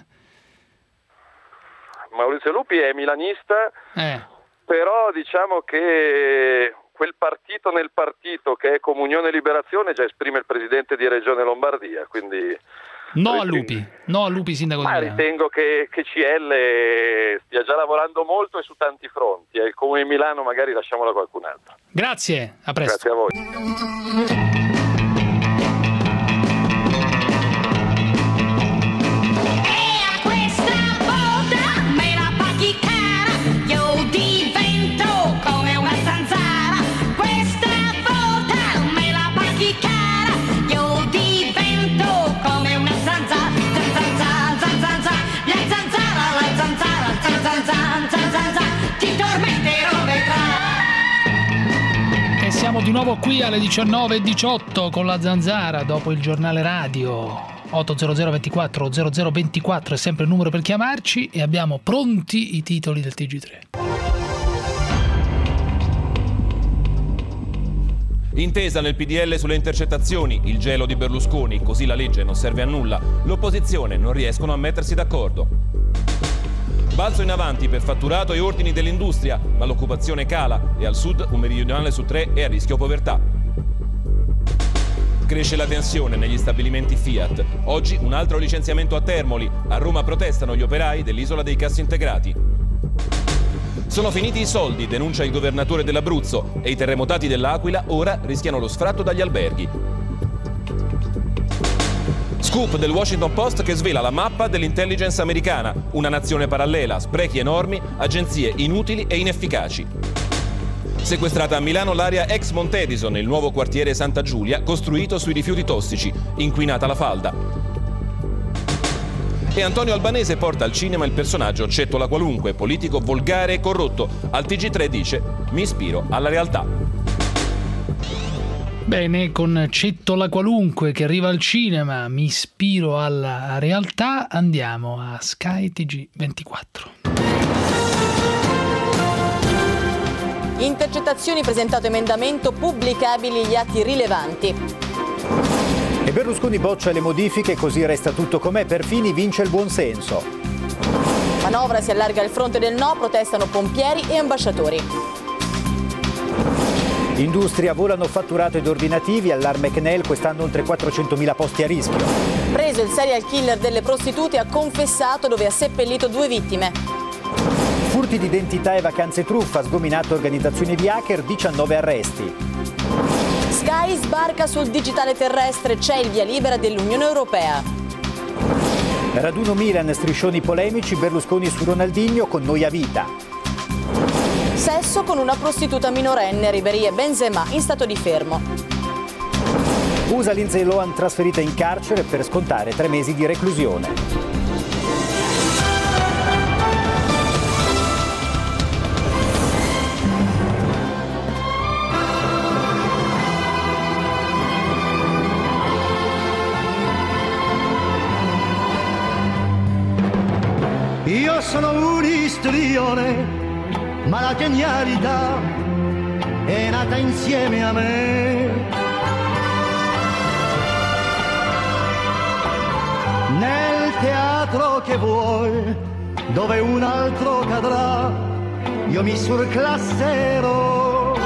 Maurizio Lupi è milanista, però diciamo che quel partito nel partito che è Comunione e Liberazione già esprime il presidente di Regione Lombardia, quindi... No a Lupi sindaco di Milano. Ritengo che CL stia già lavorando molto e su tanti fronti, il Comune di Milano magari lasciamolo a qualcun altro. Grazie, a presto. Grazie a voi. Siamo di nuovo qui alle 19:18 con la Zanzara dopo il giornale radio. 800 24 0024 è sempre il numero per chiamarci e abbiamo pronti i titoli del TG3. Intesa nel PDL sulle intercettazioni, il gelo di Berlusconi, così la legge non serve a nulla, l'opposizione non riescono a mettersi d'accordo. Balzo in avanti per fatturato e ordini dell'industria, ma l'occupazione cala e al sud un meridionale su 3 è a rischio povertà. Cresce la tensione negli stabilimenti Fiat. Oggi un altro licenziamento a Termoli. A Roma protestano gli operai dell'isola dei Cassintegrati. Sono finiti i soldi, denuncia il governatore dell'Abruzzo, e i terremotati dell'Aquila ora rischiano lo sfratto dagli alberghi. Scoop del Washington Post che svela la mappa dell'intelligence americana, una nazione parallela, sprechi enormi, agenzie inutili e inefficaci. Sequestrata a Milano l'area ex Monte Edison, il nuovo quartiere Santa Giulia, costruito sui rifiuti tossici, inquinata la falda. E Antonio Albanese porta al cinema il personaggio Cetto la Qualunque, politico volgare e corrotto. Al TG3 dice: mi ispiro alla realtà. Bene, con Cetto la Qualunque che arriva al cinema, mi ispiro alla realtà, andiamo a Sky TG24. Intercettazioni, presentato emendamento, pubblicabili gli atti rilevanti. E Berlusconi boccia le modifiche, così resta tutto com'è, per Fini vince il buonsenso. Manovra, si allarga il fronte del no, protestano pompieri e ambasciatori. Industria, volano fatturato ed ordinativi, allarme CNEL, quest'anno oltre 400.000 posti a rischio. Preso il serial killer delle prostitute, ha confessato dove ha seppellito 2 vittime. Furti di identità e vacanze truffa, sgominato organizzazioni di hacker, 19 arresti. Sky sbarca sul digitale terrestre, c'è il via libera dell'Unione Europea. Raduno Milan, striscioni polemici, Berlusconi su Ronaldinho con noi a vita. Sesso con una prostituta minorenne, Ribéry e Benzema in stato di fermo. USA Lindsay Lohan trasferita in carcere per scontare 3 mesi di reclusione. Io sono un istrione, ma la genialità è nata insieme a me. Nel teatro che vuoi, dove un altro cadrà, io mi surclasserò.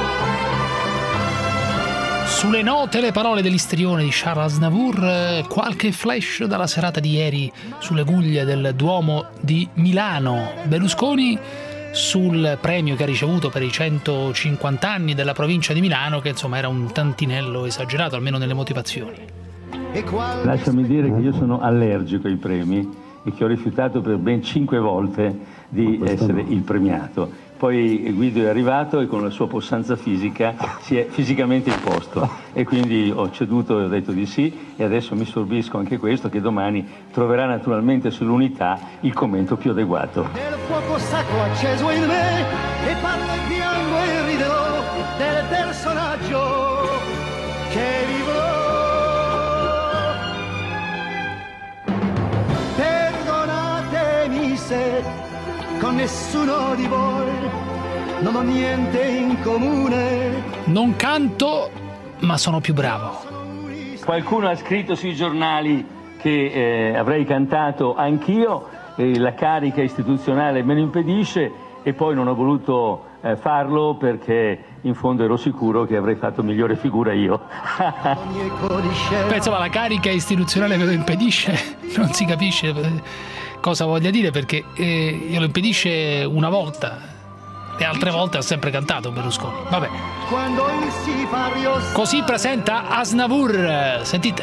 Sulle note le parole dell'istrione di Charles Aznavour, qualche flash dalla serata di ieri sulle guglie del Duomo di Milano. Berlusconi sul premio che ha ricevuto per i 150 anni della provincia di Milano, che insomma era un tantinello esagerato, almeno nelle motivazioni. Lasciami dire che io sono allergico ai premi e che ho rifiutato per ben 5 volte di essere il premiato. Poi Guido è arrivato e con la sua possanza fisica si è fisicamente imposto e quindi ho ceduto e ho detto di sì, e adesso mi sorbisco anche questo, che domani troverà naturalmente sull'Unità il commento più adeguato. Del fuoco sacro acceso in me e parlo e piango e riderò del personaggio che vivrò. Perdonatemi se con nessuno di voi non ho niente in comune. Non canto, ma sono più bravo. Qualcuno ha scritto sui giornali che avrei cantato anch'io, la carica istituzionale me lo impedisce, e poi non ho voluto farlo perché in fondo ero sicuro che avrei fatto migliore figura io. Insomma, la carica istituzionale me lo impedisce, non si capisce cosa voglia dire, perché glielo impedisce una volta, le altre volte ha sempre cantato Berlusconi. Vabbè. Così presenta Aznavour, sentite.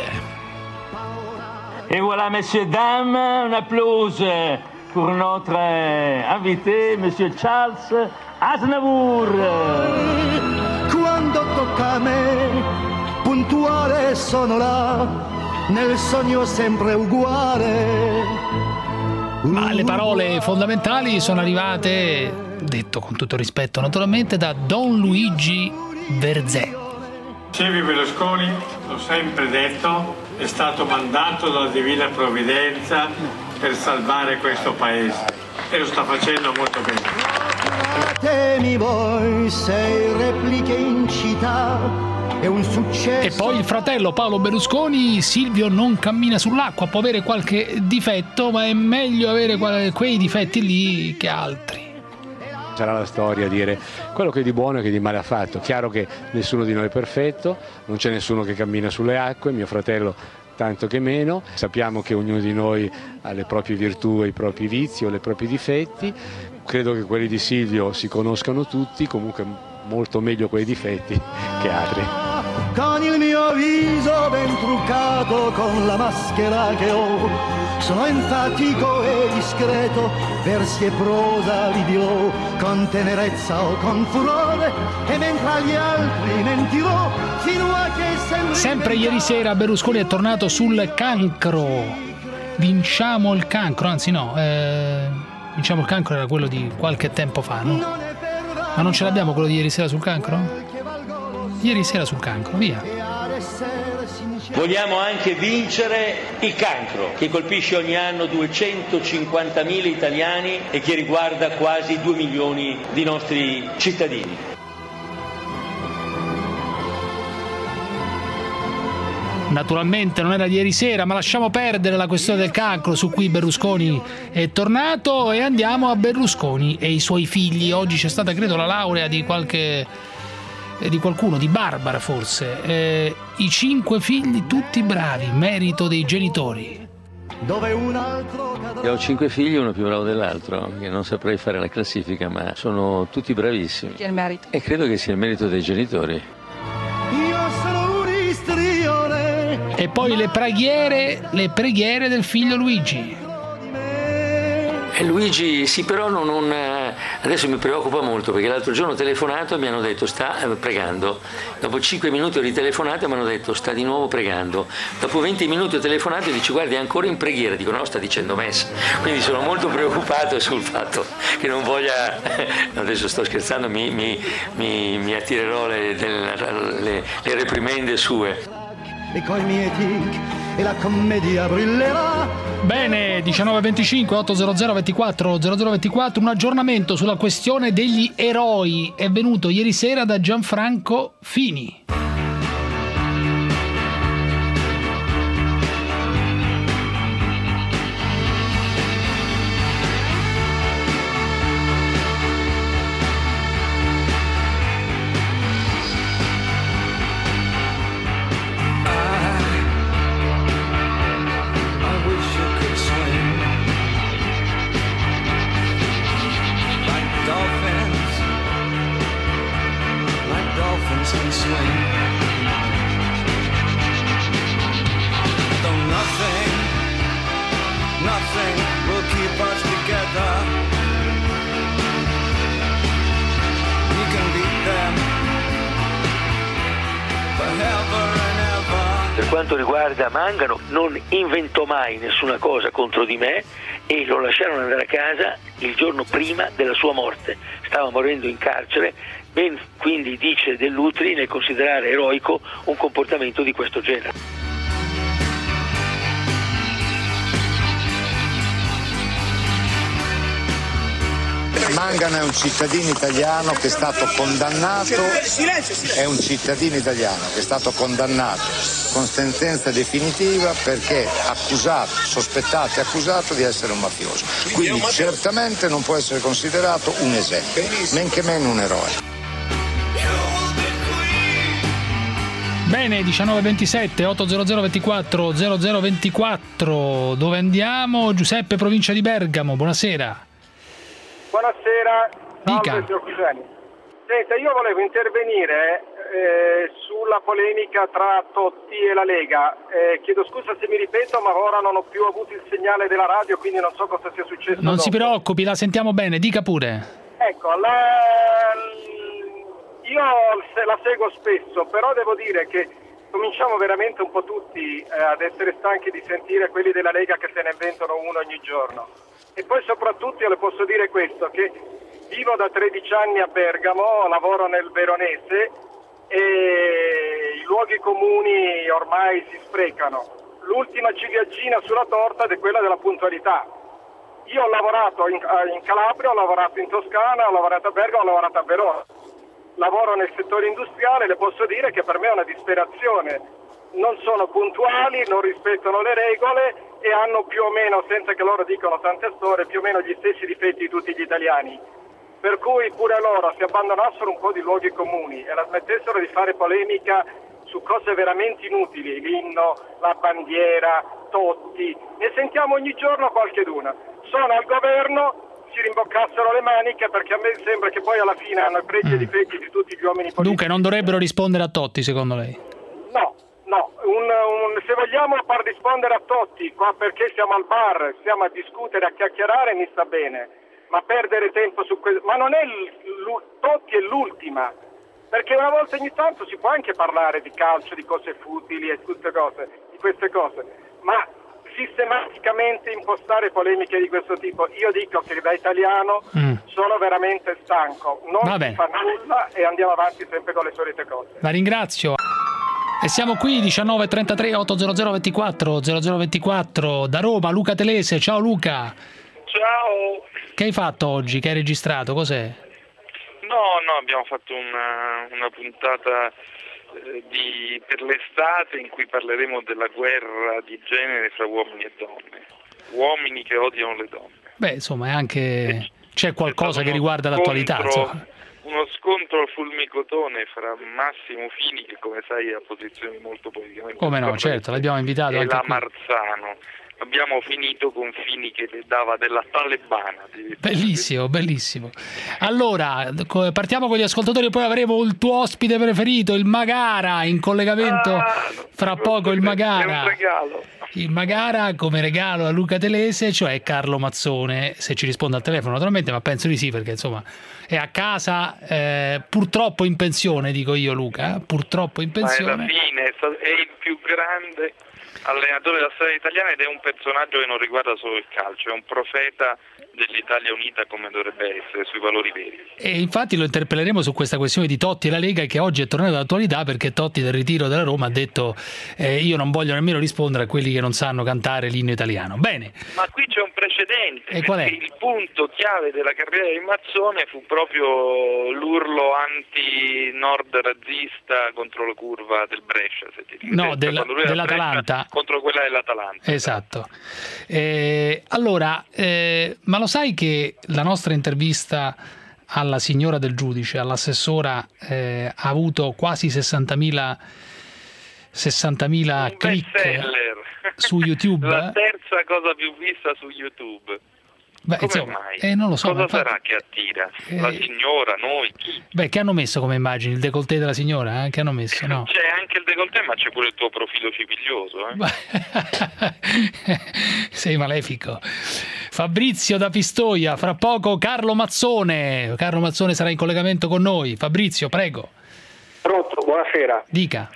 Et voilà, messieurs, dames, un applause pour notre invité, monsieur Charles Aznavour. Quando tocca a me, puntuale sono là, nel sogno sempre uguale. Ma le parole fondamentali sono arrivate, detto con tutto rispetto naturalmente, da Don Luigi Verzé. Silvio Berlusconi, l'ho sempre detto, è stato mandato dalla Divina Provvidenza per salvare questo paese e lo sta facendo molto bene. Temi voi, 6 repliche in città. Un successo. E poi il fratello Paolo Berlusconi: Silvio non cammina sull'acqua, può avere qualche difetto, ma è meglio avere quei difetti lì che altri. Sarà la storia a dire quello che di buono e che di male ha fatto. Chiaro che nessuno di noi è perfetto, non c'è nessuno che cammina sulle acque, mio fratello tanto che meno. Sappiamo che ognuno di noi ha le proprie virtù e i propri vizi o i propri difetti. Credo che quelli di Silvio si conoscano tutti, comunque molto meglio quei difetti che altri. Con il mio viso ben truccato, con la maschera che ho, sono enfatico e discreto, versi e prosa li dirò, con tenerezza o con furore, e mentre agli altri mentirò, fino a che sempre ieri sera Berlusconi è tornato sul cancro. Vinciamo il cancro, anzi no, Vinciamo il cancro era quello di qualche tempo fa, no? Ma non ce l'abbiamo quello di ieri sera sul cancro? Ieri sera sul cancro, via. Vogliamo anche vincere il cancro, che colpisce ogni anno 250.000 italiani e che riguarda quasi 2 milioni di nostri cittadini. Naturalmente non era di ieri sera, ma lasciamo perdere la questione del cancro su cui Berlusconi è tornato e andiamo a Berlusconi e i suoi figli. Oggi c'è stata, credo, la laurea di qualcuno, di Barbara forse. I 5 figli tutti bravi, merito dei genitori. Io ho 5 figli, uno più bravo dell'altro, che non saprei fare la classifica, ma sono tutti bravissimi. Chi è il merito? E credo che sia il merito dei genitori. E poi le preghiere del figlio Luigi. Luigi, sì, però non adesso mi preoccupa molto, perché l'altro giorno ho telefonato e mi hanno detto sta pregando. Dopo 5 minuti ho ritelefonato e mi hanno detto sta di nuovo pregando. Dopo 20 minuti ho telefonato e dice guardi è ancora in preghiera. Dico no, sta dicendo messa. Quindi sono molto preoccupato sul fatto che non voglia, adesso sto scherzando, mi attirerò le reprimende sue. E coi miei tic e la commedia brillerà. Bene, 19:25 800 24 0024, un aggiornamento sulla questione degli eroi è venuto ieri sera da Gianfranco Fini. will keep us together. We can beat them forever and ever. Per quanto riguarda Mangano, non inventò mai nessuna cosa contro di me e lo lasciarono andare a casa il giorno prima della sua morte. Stava morendo in carcere, ben quindi dice Dell'Utri nel considerare eroico un comportamento di questo genere. Mangano è un cittadino italiano che è stato condannato, è un cittadino italiano che è stato condannato con sentenza definitiva perché sospettato e accusato di essere un mafioso. Quindi certamente non può essere considerato un esempio, men che meno un eroe. Bene, 19:27, 800 24 0024, dove andiamo? Giuseppe, provincia di Bergamo, buonasera. Buonasera, Dica. salve signor Cusani. Senta, io volevo intervenire sulla polemica tra Totti e la Lega. Chiedo scusa se mi ripeto, ma ora non ho più avuto il segnale della radio, quindi non so cosa sia successo. Non dopo. si preoccupi, la sentiamo bene, dica pure. Ecco, io la seguo spesso, però devo dire che cominciamo veramente un po' tutti ad essere stanchi di sentire quelli della Lega che se ne inventano uno ogni giorno. E poi soprattutto io le posso dire questo, che vivo da 13 anni a Bergamo, lavoro nel Veronese e i luoghi comuni ormai si sprecano. L'ultima ciliegina sulla torta è quella della puntualità. Io ho lavorato in Calabria, ho lavorato in Toscana, ho lavorato a Bergamo, ho lavorato a Verona. Lavoro nel settore industriale, le posso dire che per me è una disperazione. Non sono puntuali, non rispettano le regole e hanno più o meno, senza che loro dicano tante storie, più o meno gli stessi difetti di tutti gli italiani. Per cui pure loro si abbandonassero un po' di luoghi comuni e la smettessero di fare polemica su cose veramente inutili, l'inno, la bandiera, Totti, ne sentiamo ogni giorno qualcheduna. Sono al governo, si rimboccassero le maniche, perché a me sembra che poi alla fine hanno i pregi e difetti di tutti gli uomini politici. Dunque non dovrebbero rispondere a Totti, secondo lei? No, se vogliamo far rispondere a Totti, qua perché siamo al bar, stiamo a discutere, a chiacchierare, mi sta bene, ma perdere tempo su questo, ma non è Totti è l'ultima, perché una volta ogni tanto si può anche parlare di calcio, di cose futili e tutte cose, di queste cose, ma sistematicamente impostare polemiche di questo tipo, io dico che da italiano sono veramente stanco, non si fa nulla e andiamo avanti sempre con le solite cose. La ringrazio. E siamo qui, 19:33, 800 24 0024, da Roma, Luca Telese. Ciao Luca. Ciao. Che hai fatto oggi? Che hai registrato? Cos'è? No, abbiamo fatto una puntata per l'estate in cui parleremo della guerra di genere fra uomini e donne. Uomini che odiano le donne. Beh, insomma, è anche c'è qualcosa che riguarda l'attualità, insomma. Uno scontro al fulmicotone fra Massimo Fini, che come sai ha posizioni molto politicamente come no, certo, l'abbiamo invitato e anche la qui. Marzano. Abbiamo finito con Fini che le dava della talebana. Bellissimo, bellissimo. Allora, partiamo con gli ascoltatori, poi avremo il tuo ospite preferito, il Magara, in collegamento fra poco. Il Magara è un regalo. Il Magara come regalo a Luca Telese, cioè Carlo Mazzone, se ci risponde al telefono naturalmente, ma penso di sì, perché insomma è a casa, purtroppo in pensione, dico io Luca, purtroppo in pensione. Ma alla fine è il più grande allenatore della storia italiana ed è un personaggio che non riguarda solo il calcio, è un profeta dell'Italia unita come dovrebbe essere, sui valori veri. E infatti lo interpelleremo su questa questione di Totti e la Lega, che oggi è tornata d'attualità perché Totti del ritiro della Roma ha detto io non voglio nemmeno rispondere a quelli che non sanno cantare l'inno italiano. Bene. Ma qui c'è un precedente, e qual è? Il punto chiave della carriera di Mazzone fu proprio l'urlo anti-nord razzista contro la curva del Brescia, se ti ricordi. No, dell'Atalanta. Contro quella dell'Atalanta. Esatto. Allora, ma lo sai che la nostra intervista alla signora del giudice, all'assessora, ha avuto quasi 60.000 click su YouTube? La terza cosa più vista su YouTube. Beh, Come insomma, mai? non lo so. Cosa infatti, sarà che attira? La signora, noi, chi? Beh, che hanno messo come immagini? Il décolleté della signora? Che hanno messo? No. C'è anche il décolleté, ma c'è pure il tuo profilo cipiglioso. Sei malefico. Fabrizio da Pistoia, fra poco Carlo Mazzone. Carlo Mazzone sarà in collegamento con noi. Fabrizio, prego. Pronto, buonasera. Dica.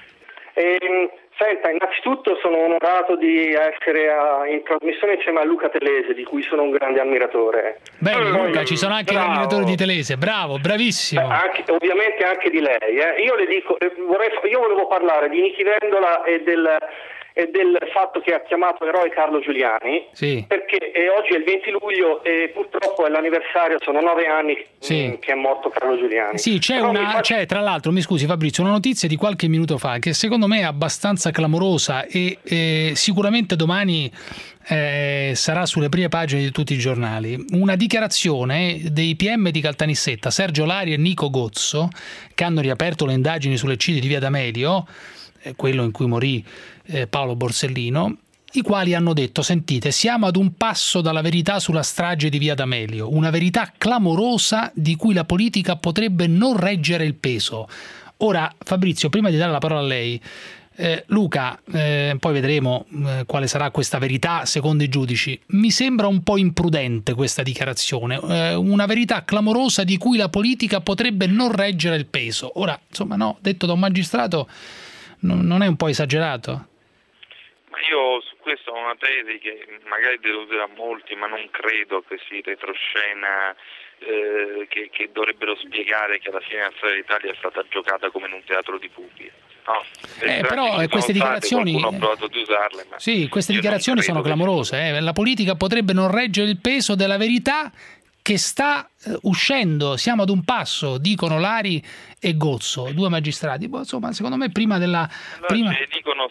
Senta, innanzitutto sono onorato di essere in trasmissione insieme a Luca Telese, di cui sono un grande ammiratore. Bene, Luca, ci sono anche gli ammiratori di Telese. Bravo, bravissimo. Ovviamente anche di lei. Io le dico, io volevo parlare di Nichi Vendola e del fatto che ha chiamato eroe Carlo Giuliani, sì, perché oggi è il 20 luglio e purtroppo è l'anniversario, sono 9 anni sì, che è morto Carlo Giuliani. Sì, c'è tra l'altro, mi scusi Fabrizio, una notizia di qualche minuto fa che secondo me è abbastanza clamorosa e sicuramente domani sarà sulle prime pagine di tutti i giornali. Una dichiarazione dei PM di Caltanissetta, Sergio Lari e Nico Gozzo, che hanno riaperto le indagini sull'eccidio di Via D'Amelio, quello in cui morì Paolo Borsellino, i quali hanno detto: sentite, siamo ad un passo dalla verità sulla strage di Via D'Amelio, una verità clamorosa di cui la politica potrebbe non reggere il peso. Ora, Fabrizio, prima di dare la parola a lei, Luca, poi vedremo quale sarà questa verità secondo i giudici, mi sembra un po' imprudente questa dichiarazione, una verità clamorosa di cui la politica potrebbe non reggere il peso. Ora, insomma, no, detto da un magistrato, non è un po' esagerato? Ma io su questo ho una tesi che magari deluderà molti, ma non credo che si retroscena che dovrebbero spiegare che alla fine la storia d'Italia è stata giocata come in un teatro di pupi. No, però queste dichiarazioni, qualcuno ha provato ad usarle, ma sì, queste dichiarazioni sono clamorose. La politica potrebbe non reggere il peso della verità che sta uscendo. Siamo ad un passo, dicono Lari e Gozzo, due magistrati. Insomma, secondo me prima della ce le dicano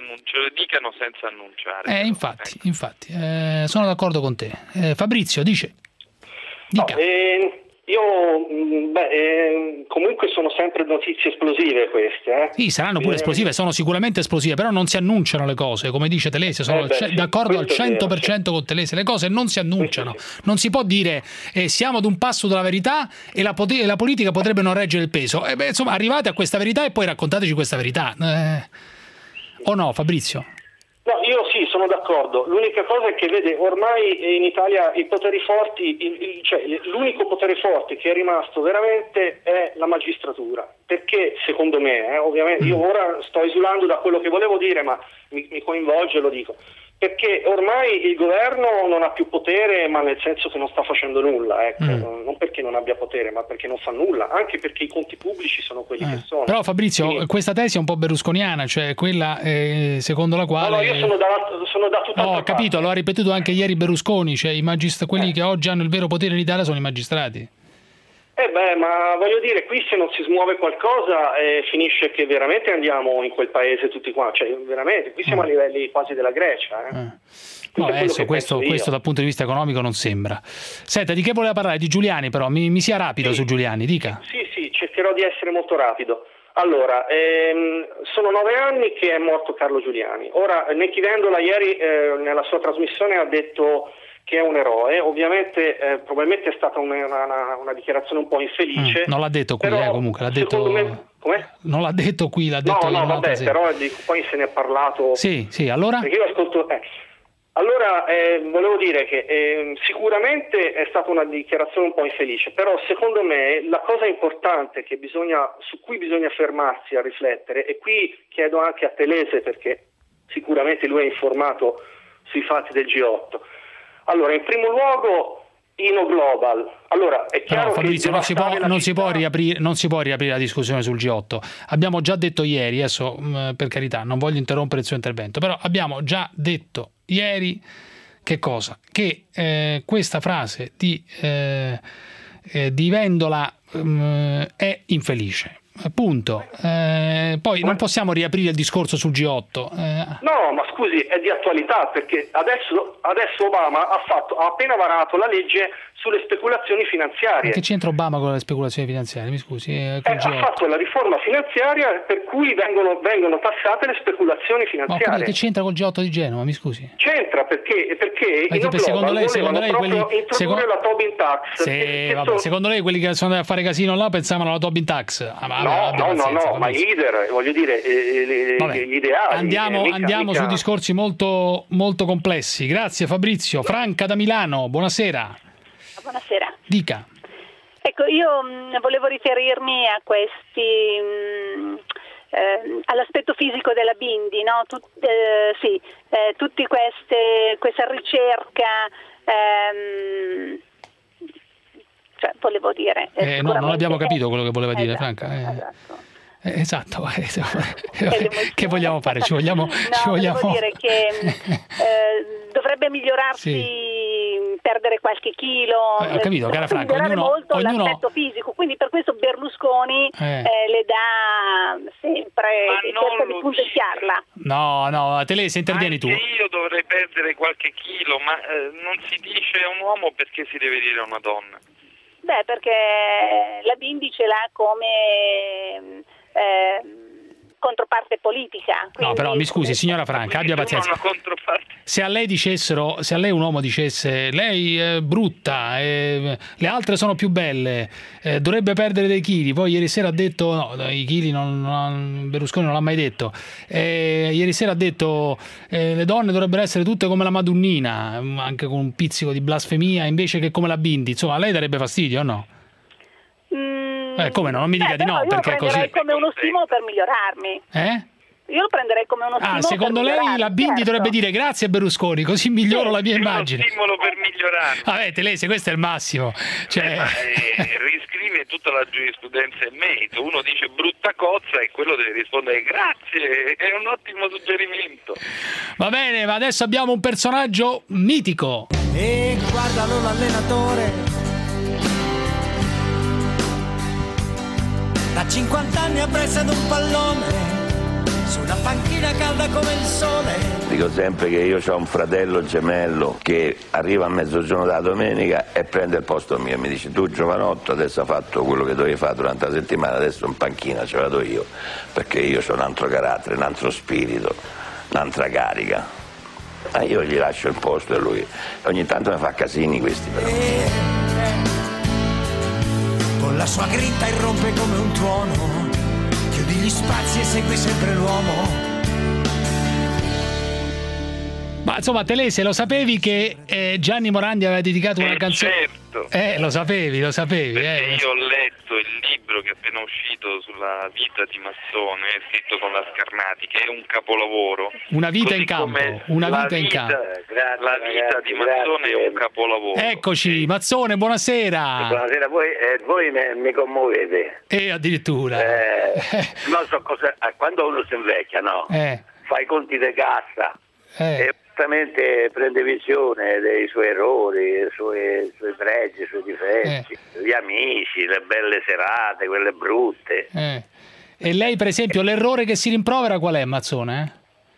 senza annunciare. Infatti, sono d'accordo con te. Fabrizio, dica. Comunque sono sempre notizie esplosive queste. Sì, saranno pure esplosive, sono sicuramente esplosive, però non si annunciano le cose, come dice Telese, sono d'accordo al 100% con Telese, le cose non si annunciano, non si può dire siamo ad un passo dalla verità e la politica potrebbe non reggere il peso. Insomma, arrivate a questa verità e poi raccontateci questa verità. O no, Fabrizio? No, io sì, sono d'accordo. L'unica cosa è che, vede, ormai in Italia i poteri forti, l'unico potere forte che è rimasto veramente è la magistratura. Perché, secondo me, ovviamente, io ora sto esulando da quello che volevo dire, ma mi coinvolge e lo dico. Perché ormai il governo non ha più potere, ma nel senso che non sta facendo nulla, ecco. Non perché non abbia potere, ma perché non fa nulla, anche perché i conti pubblici sono quelli che sono. Però Fabrizio, quindi questa tesi è un po' berlusconiana, cioè quella secondo la quale... No, io sono da tutta ho capito, lo ha ripetuto anche ieri Berlusconi, cioè quelli che oggi hanno il vero potere in Italia sono i magistrati. Ma voglio dire, qui se non si smuove qualcosa finisce che veramente andiamo in quel paese tutti qua, cioè veramente, qui siamo a livelli quasi della Grecia. No, adesso questo dal punto di vista economico non sembra. Senta, di che voleva parlare? Di Giuliani però, mi sia rapido su Giuliani, dica. Sì, cercherò di essere molto rapido. Allora, sono 9 anni che è morto Carlo Giuliani. Ora, Nichi Vendola ieri nella sua trasmissione ha detto che è un eroe, ovviamente probabilmente è stata una dichiarazione un po' infelice. Non l'ha detto qui, però, comunque l'ha detto. Com'è? Non l'ha detto qui, l'ha detto in un'altra sede. Però poi se ne è parlato. Sì, allora? Perché io ascolto. Allora, volevo dire che sicuramente è stata una dichiarazione un po' infelice, però secondo me la cosa importante su cui bisogna fermarsi a riflettere, e qui chiedo anche a Telese perché sicuramente lui è informato sui fatti del G8. Allora, in primo luogo, Ino Global. Allora, è chiaro Fabrizio, che non si può riaprire la discussione sul G8. Abbiamo già detto ieri, adesso per carità, non voglio interrompere il suo intervento, però abbiamo già detto ieri che cosa? Che questa frase di Vendola è infelice. Appunto. Poi non possiamo riaprire il discorso sul G8. No, ma scusi, è di attualità, perché adesso Obama ha appena varato la legge sulle speculazioni finanziarie. Che c'entra Obama con le speculazioni finanziarie? Mi scusi. Ha fatto la riforma finanziaria per cui vengono tassate le speculazioni finanziarie. Che c'entra col G8 di Genova? Mi scusi. C'entra perché secondo lei introdurre la Tobin Tax. Secondo lei quelli che sono andati a fare casino là pensavano alla Tobin Tax? No, ma i leader, voglio dire, gli ideali. Andiamo su discorsi molto, molto complessi. Grazie Fabrizio. Franca da Milano, buonasera. Buonasera. Dica. Ecco, io volevo riferirmi a questi all'aspetto fisico della Bindi, no? Tutti questa ricerca, cioè volevo dire no, non abbiamo capito quello che voleva dire Franca. Esatto. Che vogliamo fare? Volevo dire che dovrebbe migliorarsi, perdere qualche chilo, ho capito, cara Franca, molto l'aspetto fisico, quindi per questo Berlusconi le dà sempre, cerca di punteggiarla. No, Telese, intervieni tu. Io dovrei perdere qualche chilo, ma non si dice a un uomo perché si deve dire a una donna? Beh, perché la Bindi ce l'ha come controparte politica. No, però mi scusi, signora Franca, abbia pazienza. Se a lei un uomo dicesse lei è brutta, le altre sono più belle, dovrebbe perdere dei chili, poi ieri sera ha detto no, i chili Berlusconi non l'ha mai detto, ieri sera ha detto le donne dovrebbero essere tutte come la Madonnina, anche con un pizzico di blasfemia, invece che come la Bindi, insomma a lei darebbe fastidio o no? Come no? Non mi dica di no, perché è così. Io lo prenderei come uno stimolo per migliorarmi. Io lo prenderei come uno stimolo secondo per lei la Bindi dovrebbe dire grazie Berlusconi, così miglioro la mia immagine. Uno stimolo per migliorarmi. Telese, questo è il massimo. Riscrive tutta la giurisprudenza in merito. Uno dice brutta cozza e quello deve rispondere grazie, è un ottimo suggerimento. Va bene, ma adesso abbiamo un personaggio mitico. E guardalo l'allenatore. Da 50 anni appressa un pallone su una panchina calda come il sole. Dico sempre che io ho un fratello gemello che arriva a mezzogiorno della domenica e prende il posto mio. Mi dice tu giovanotto adesso hai fatto quello che dovevi fare durante la settimana, adesso in panchina ce vado io, perché io ho un altro carattere, un altro spirito, un'altra carica. Io gli lascio il posto e lui ogni tanto mi fa casini questi però. Con la sua grinta irrompe come un tuono, chiudi gli spazi e segui sempre l'uomo. Ma insomma, Telese, lo sapevi che Gianni Morandi aveva dedicato una canzone? Certo. Lo sapevi. Io ho letto il libro che è appena uscito sulla vita di Massone, scritto con la Scarnati, che è un capolavoro. Una vita in campo. La vita di Massone è un capolavoro. Eccoci, Mazzone, buonasera. Buonasera, voi mi commuovete. Addirittura. Non so cosa, quando uno si invecchia, no? Fa i conti di cassa. E esattamente prende visione dei suoi errori, dei suoi pregi, i suoi difetti, gli amici, le belle serate, quelle brutte. E lei, per esempio, l'errore che si rimprovera qual è, Mazzone?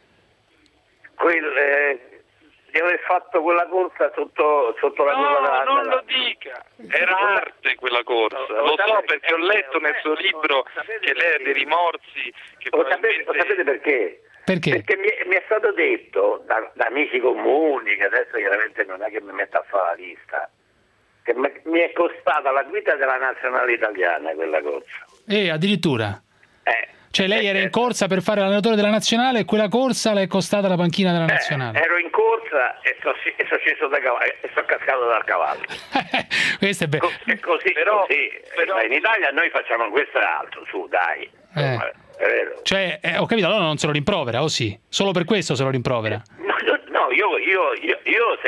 Di aver fatto quella corsa sotto la curva della... No, non lo dica, era arte quella corsa, lo so perché ho letto nel suo libro che lei ha dei rimorsi. Sapete perché? Perché? Perché mi è stato detto da amici comuni, che adesso chiaramente non è che mi metto a fare la lista, che mi è costata la guida della nazionale italiana quella corsa. Addirittura? Cioè lei era in corsa per fare l'allenatore della nazionale e quella corsa le è costata la panchina della nazionale? Ero in corsa e sono sceso da cavallo e sono cascato dal cavallo. Questo è bello. Così, però in Italia noi facciamo questo e altro, su dai. Cioè, ho capito, allora non se lo rimprovera, o sì? Solo per questo se lo rimprovera? No, io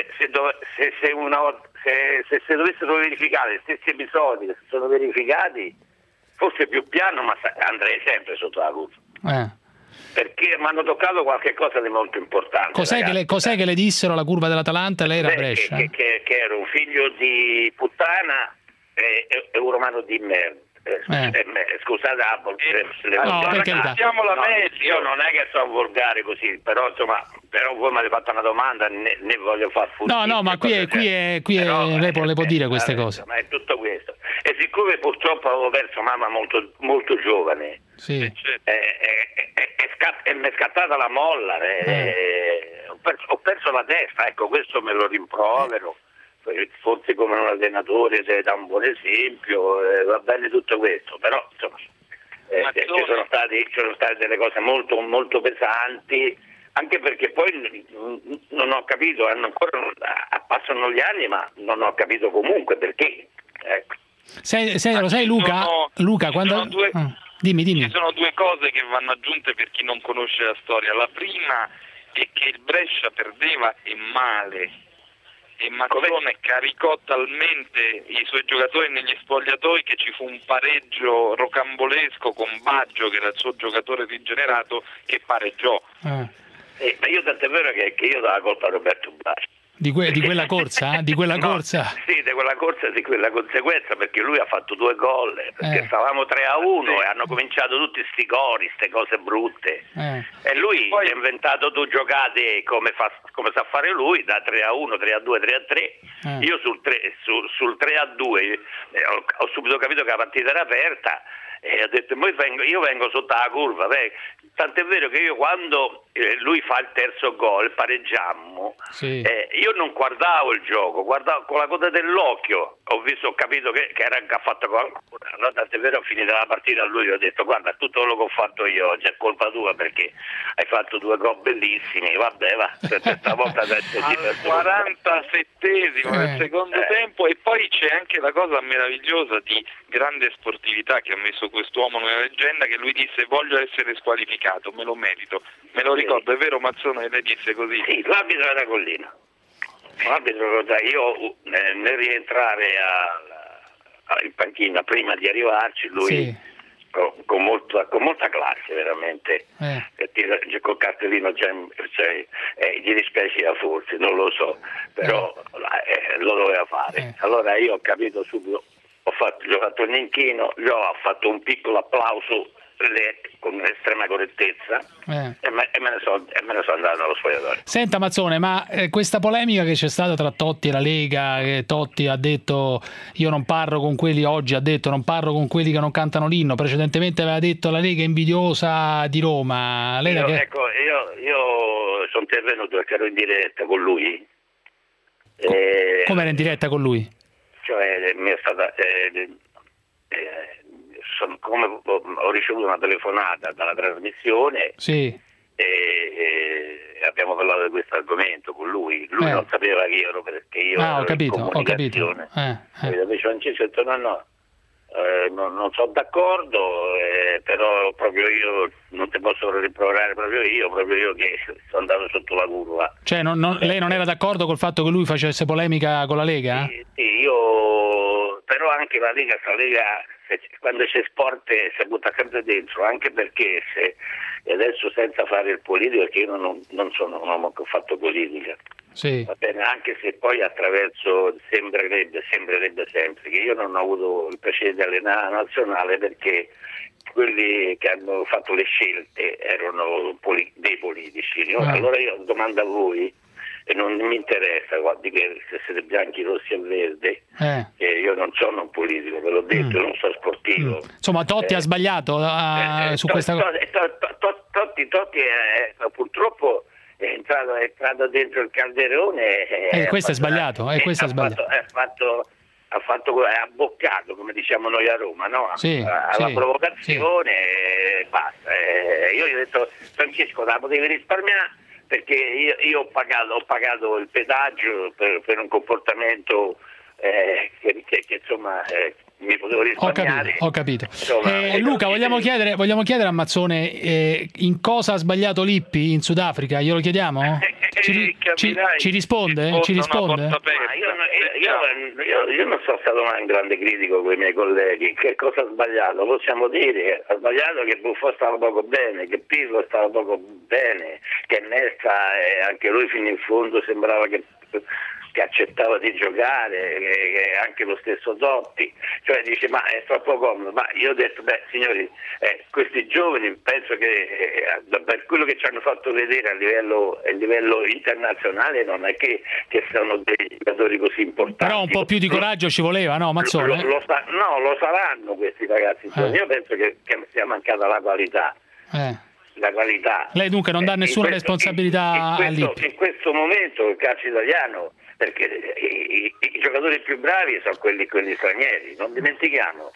se dovessero verificare gli stessi episodi che sono verificati, forse più piano, ma andrei sempre sotto la curva. Perché mi hanno toccato qualche cosa di molto importante. Cos'è che le dissero alla curva dell'Atalanta? Lei era a Brescia? Che ero un figlio di puttana e un romano di merda. Scusate, io non è che sono volgare così, però insomma, voi mi avete fatto una domanda, ne voglio far fuori. No, ma qui lei può dire queste cose. Ma è tutto questo. E siccome purtroppo avevo perso mamma molto, molto giovane, sì. E mi è scattata la molla, ho perso la testa, ecco, questo me lo rimprovero. Forse come un allenatore se dà un buon esempio, va bene tutto questo, però insomma ci sono state delle cose molto, molto pesanti, anche perché poi non ho capito, passano gli anni, ma non ho capito comunque perché. Ecco. Lo sai Luca? Quando... Dimmi. Ci sono due cose che vanno aggiunte per chi non conosce la storia. La prima è che il Brescia perdeva e male. E Mazzone caricò talmente i suoi giocatori negli spogliatoi che ci fu un pareggio rocambolesco con Baggio, che era il suo giocatore rigenerato, che pareggiò. Ma io tant'è vero che io davo la colpa a Roberto Baggio. Di quella corsa? Di quella corsa? Sì, di quella corsa, di quella conseguenza, perché lui ha fatto 2 gol, perché stavamo 3-1 e hanno cominciato tutti sti cori, ste cose brutte. E lui ha inventato 2 giocate come sa fare lui, da 3-1, 3-2, 3-3. Io sul 3-2 ho subito capito che la partita era aperta e ho detto io vengo sotto la curva. Tant'è vero che io quando lui fa il terzo gol, pareggiammo, io non guardavo il gioco, guardavo con la coda dell'occhio, ho capito che era ha fatto ancora. Allora, tant'è vero, finita la partita a lui gli ho detto guarda, tutto quello che ho fatto io oggi è colpa tua perché hai fatto 2 gol bellissimi, vabbè stavolta al 47esimo del secondo tempo. E poi c'è anche la cosa meravigliosa di grande sportività che ha messo quest'uomo nella leggenda, che lui disse voglio essere squalificato, me lo merito. Me lo ricordo, è vero Mazzone, lei disse così? Sì, l'arbitro era Collina. Io nel rientrare in panchina prima di arrivarci, lui con molta classe veramente, col cartellino gli dispiaceva forse, non lo so, però lo doveva fare. Allora io ho capito subito, gli ho fatto un inchino, gli ho fatto un piccolo applauso con estrema correttezza e me ne sono andato allo spogliatoio. Senta Mazzone, ma questa polemica che c'è stata tra Totti e la Lega, Totti ha detto io non parlo con quelli, oggi ha detto non parlo con quelli che non cantano l'inno, precedentemente aveva detto la Lega è invidiosa di Roma. Io sono intervenuto perché ero in diretta con lui. Come era in diretta con lui? Cioè mi è stata come ho ricevuto una telefonata dalla trasmissione e abbiamo parlato di questo argomento con lui. Lui non sapeva che io ero, perché io ero in comunicazione. Invece Francesco ha detto non sono d'accordo, però proprio io non ti posso rimproverare, proprio io che sono andato sotto la curva. Cioè lei non era d'accordo col fatto che lui facesse polemica con la Lega? Sì, io però anche la Lega quando c'è sport si butta sempre dentro, anche perché adesso senza fare il politico, perché io non sono un uomo che ho fatto politica, va bene, anche se poi attraverso sembrerebbe sempre che io non ho avuto il piacere di allenare la nazionale, perché quelli che hanno fatto le scelte erano dei politici. Allora io domando a voi, e non mi interessa se siete bianchi, rossi e verdi, che io non sono un politico, ve l'ho detto, non sono sportivo. Insomma, Totti ha sbagliato su questa cosa. Totti purtroppo è entrato dentro il calderone. Questo è sbagliato. Ha abboccato, come diciamo noi a Roma, no? Alla provocazione e basta. Io gli ho detto Francesco, la potevi risparmiare, perché io ho pagato il pedaggio per un comportamento che insomma mi potevo risparmiare. Ho capito. Insomma, Luca, vogliamo chiedere a Mazzone in cosa ha sbagliato Lippi in Sudafrica? Glielo chiediamo? Ci risponde? Io non sono stato mai un grande critico con i miei colleghi. Che cosa ha sbagliato? Possiamo dire ha sbagliato che Buffon stava poco bene, che Pirlo stava poco bene, che Nesta anche lui fino in fondo sembrava che che accettava di giocare, anche lo stesso Totti, cioè dice ma è troppo comodo, ma io ho detto signori, questi giovani penso che per quello che ci hanno fatto vedere a livello internazionale non è che sono dei giocatori così importanti. Però un po' più di coraggio ci voleva, no Mazzone? Lo saranno questi ragazzi, io penso che sia mancata la qualità. La qualità. Lei dunque non dà nessuna responsabilità all'Inter. In questo momento il calcio italiano, perché i giocatori più bravi sono quelli stranieri, non dimentichiamo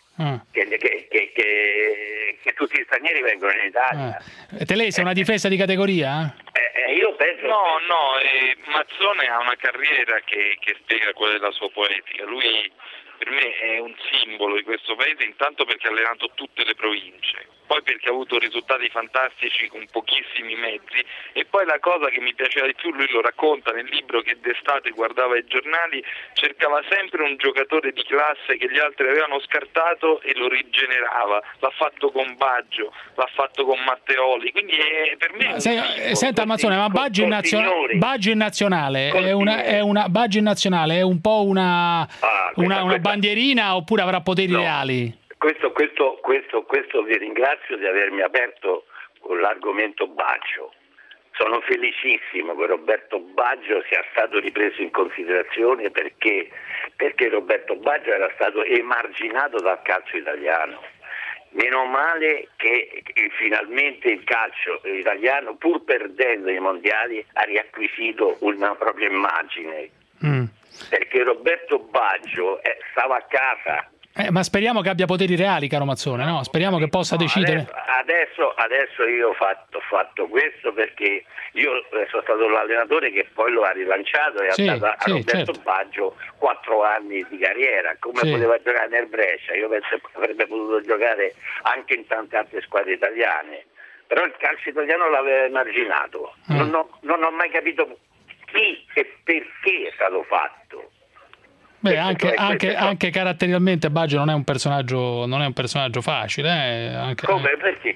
che tutti gli stranieri vengono in Italia. Telese è una difesa di categoria? Io penso Mazzone ha una carriera che spiega qual è la sua poetica. Lui per me è un simbolo di questo paese, intanto perché ha allenato tutte le province, poi perché ha avuto risultati fantastici con pochissimi mezzi, e poi la cosa che mi piaceva di più, lui lo racconta nel libro, che d'estate guardava i giornali, cercava sempre un giocatore di classe che gli altri avevano scartato e lo rigenerava. L'ha fatto con Baggio, l'ha fatto con Matteoli, quindi per me senta Mazzone, ma Baggio in nazionale Baggio in nazionale è un po' una bandierina, oppure avrà poteri reali? Questo vi ringrazio di avermi aperto con l'argomento Baggio. Sono felicissimo che Roberto Baggio sia stato ripreso in considerazione perché Roberto Baggio era stato emarginato dal calcio italiano. Meno male che finalmente il calcio italiano, pur perdendo i mondiali, ha riacquisito una propria immagine. Perché Roberto Baggio stava a casa. Ma speriamo che abbia poteri reali, caro Mazzone, no? Speriamo che possa decidere. Adesso io ho fatto questo perché io sono stato l'allenatore che poi lo ha rilanciato e ha dato a Roberto Baggio 4 anni di carriera, come poteva giocare nel Brescia. Io penso che avrebbe potuto giocare anche in tante altre squadre italiane, però il calcio italiano l'aveva emarginato. Non ho mai capito chi e perché è stato fatto. Beh, anche caratterialmente Baggio non è un personaggio facile. Come? Perché?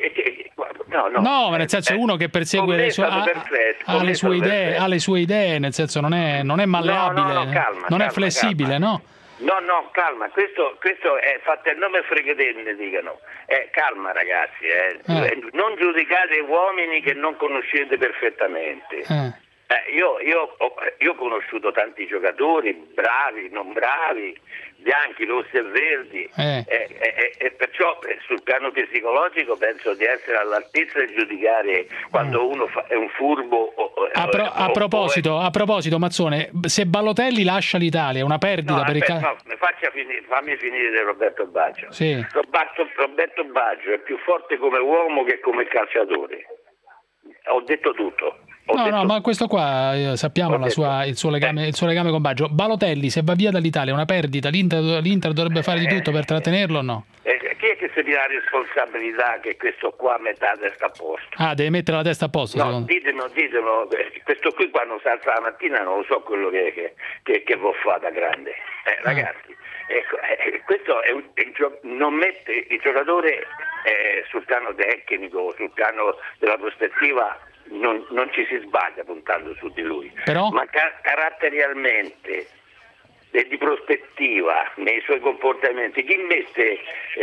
No, nel senso uno che persegue ha le sue idee, nel senso non è malleabile, non è flessibile, calma. No, calma, questo è fatto il nome fregatenne, dicano. Calma ragazzi, non giudicate uomini che non conoscete perfettamente. Io ho conosciuto tanti giocatori, bravi, non bravi, bianchi, rossi e verdi, e perciò sul piano psicologico penso di essere all'altezza di giudicare quando uno è un furbo. A proposito, Mazzone, se Balotelli lascia l'Italia è una perdita per il calcio. Fammi finire Roberto Baggio. Sì. Roberto Baggio è più forte come uomo che come calciatore. Ho detto tutto. Ma questo qua sappiamo il suo legame con Baggio. Balotelli, se va via dall'Italia, è una perdita. L'Inter dovrebbe fare di tutto per trattenerlo o no? Chi è che si dia la responsabilità che questo qua mette la testa a posto? Deve mettere la testa a posto. No, ditemelo, questo qui quando si alza la mattina non lo so quello che può fare da grande. Ragazzi, questo non mette il giocatore sul piano tecnico, sul piano della prospettiva. Non ci si sbaglia puntando su di lui, però? Ma caratterialmente e di prospettiva nei suoi comportamenti chi mette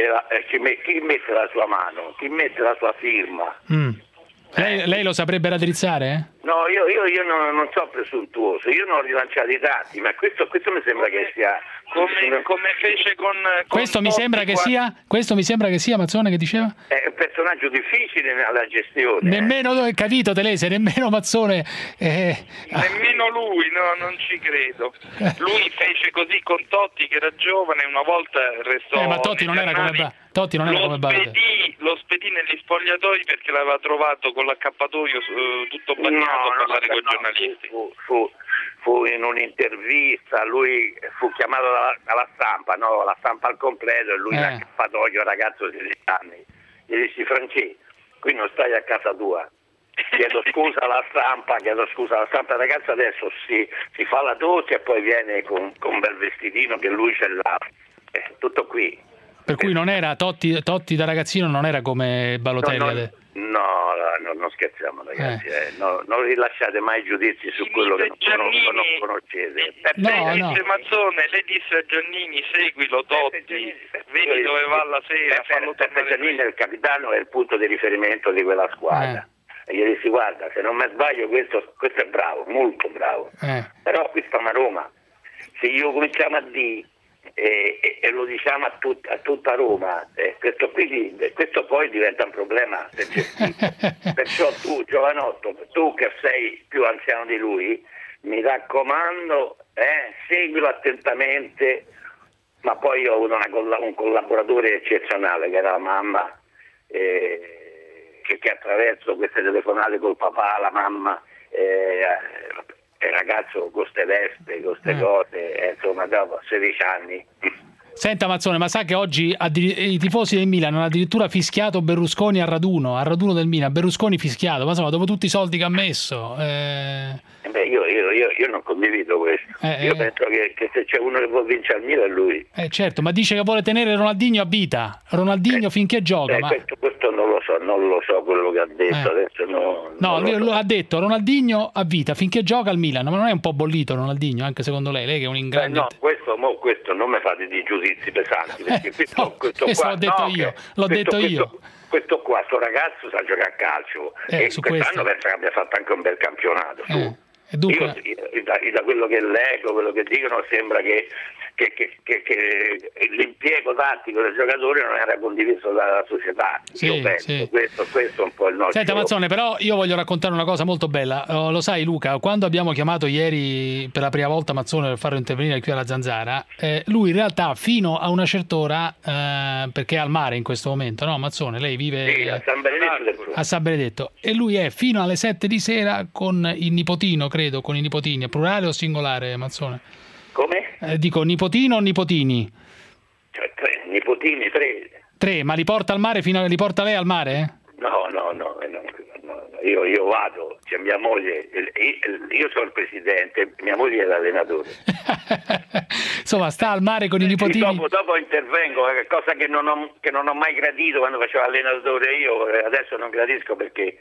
la sua mano, chi mette la sua firma. Lei lo saprebbe raddrizzare? No, io non sono presuntuoso, io non ho rilanciato i dati, ma questo mi sembra che sia come fece con questo mi sembra che sia Mazzone che diceva? È un personaggio difficile nella gestione. Nemmeno capito Telese, nemmeno Mazzone nemmeno lui, no, non ci credo. Lui fece così con Totti che era giovane, una volta restò ma Totti non era come Balotelli. Lo spedì negli spogliatoi perché l'aveva trovato con l'accappatoio tutto bagnato a parlare con i giornalisti. Fu in un'intervista, lui fu chiamato dalla stampa, la stampa al completo, e lui in accappatoio, ragazzo di 16 anni. Gli dissi: Francesco, qui non stai a casa tua. Chiedo scusa alla stampa, ragazzo adesso si fa la doccia e poi viene con un bel vestitino che lui ce l'ha. Tutto qui. Per cui non era Totti da ragazzino, non era come Balotelli. No, non scherziamo ragazzi, non rilasciate mai giudizi su quello che non conoscete. Mazzone, lei disse a Giannini seguilo Totti, vedi dove va la sera, fallo tornare. Giannini è il capitano, è il punto di riferimento di quella squadra. E gli dissi guarda, se non mi sbaglio questo è bravo, molto bravo, però qui stiamo a Roma, se io cominciamo a dire e lo diciamo a tutta Roma, questo poi diventa un problema per perciò tu giovanotto, tu che sei più anziano di lui, mi raccomando, seguilo attentamente. Ma poi io ho avuto un collaboratore eccezionale che era la mamma, che attraverso queste telefonate col papà, la mamma, il ragazzo con queste veste, con queste cose, insomma dopo 16 anni. Senta Mazzone, ma sa che oggi i tifosi del Milan hanno addirittura fischiato Berlusconi al raduno del Milan, Berlusconi fischiato, ma insomma dopo tutti i soldi che ha messo... Io non condivido questo. Io penso che se c'è uno che può vincere al Milan è lui. Certo, ma dice che vuole tenere Ronaldinho a vita. Ronaldinho finché gioca. Questo non lo so quello che ha detto. Adesso lo ha detto Ronaldinho a vita finché gioca al Milan. Ma non è un po' bollito Ronaldinho, anche secondo lei? Lei che è un ingrandito. No, questo non mi fate di giudizi pesanti. Perché questo qua, l'ho detto io. L'ho detto io. Questo qua, sto ragazzo sa giocare a calcio. E quest'anno penso che abbia fatto anche un bel campionato. Dunque... Io, da quello che leggo, quello che dicono, sembra che l'impiego tattico del giocatore non era condiviso dalla società. Io penso, questo è un po' il nostro. Senta Mazzone, però io voglio raccontare una cosa molto bella. Lo sai Luca, quando abbiamo chiamato ieri per la prima volta Mazzone per farlo intervenire qui alla Zanzara, lui in realtà fino a una certa ora, perché è al mare in questo momento, no Mazzone? Lei vive a San Benedetto e lui è fino alle 7 di sera con il nipotino, credo, con i nipotini. È plurale o singolare Mazzone? Come? Dico nipotino o nipotini? Cioè, nipotini, 3, ma li porta al mare li porta lei al mare? No. Io vado, c'è mia moglie, io sono il presidente, mia moglie è l'allenatore. Insomma, sta al mare con i nipotini. Dopo intervengo, cosa che non ho mai gradito quando facevo allenatore io, adesso non gradisco perché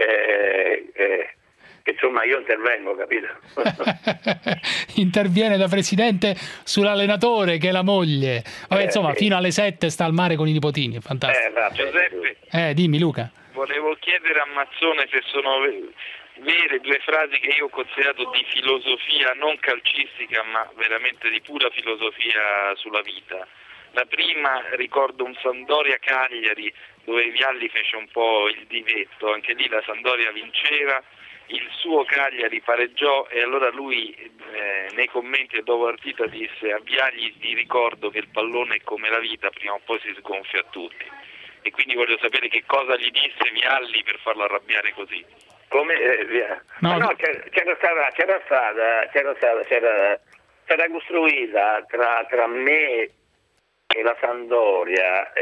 insomma io intervengo, capito? Interviene da presidente sull'allenatore che è la moglie. Vabbè, insomma, fino alle 7 sta al mare con i nipotini, è fantastico. Giuseppe, dimmi Luca. Volevo chiedere a Mazzone se sono vere due frasi che io ho considerato di filosofia non calcistica, ma veramente di pura filosofia sulla vita. La prima, ricordo un Sampdoria-Cagliari dove Vialli fece un po' il divetto, anche lì la Sampdoria vinceva, il suo Cagliari pareggiò e allora lui nei commenti dopo la partita disse: a Vialli ti ricordo che il pallone è come la vita, prima o poi si sgonfia a tutti. E quindi voglio sapere che cosa gli disse Vialli per farlo arrabbiare così. Come? C'era costruita tra me e la Sampdoria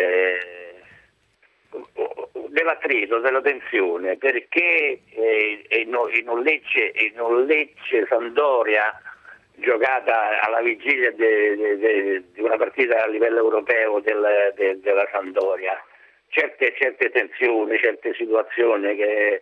dell'attrito, della tensione, perché non Lecce Sampdoria giocata alla vigilia di una partita a livello europeo della Sampdoria, certe tensioni, certe situazioni che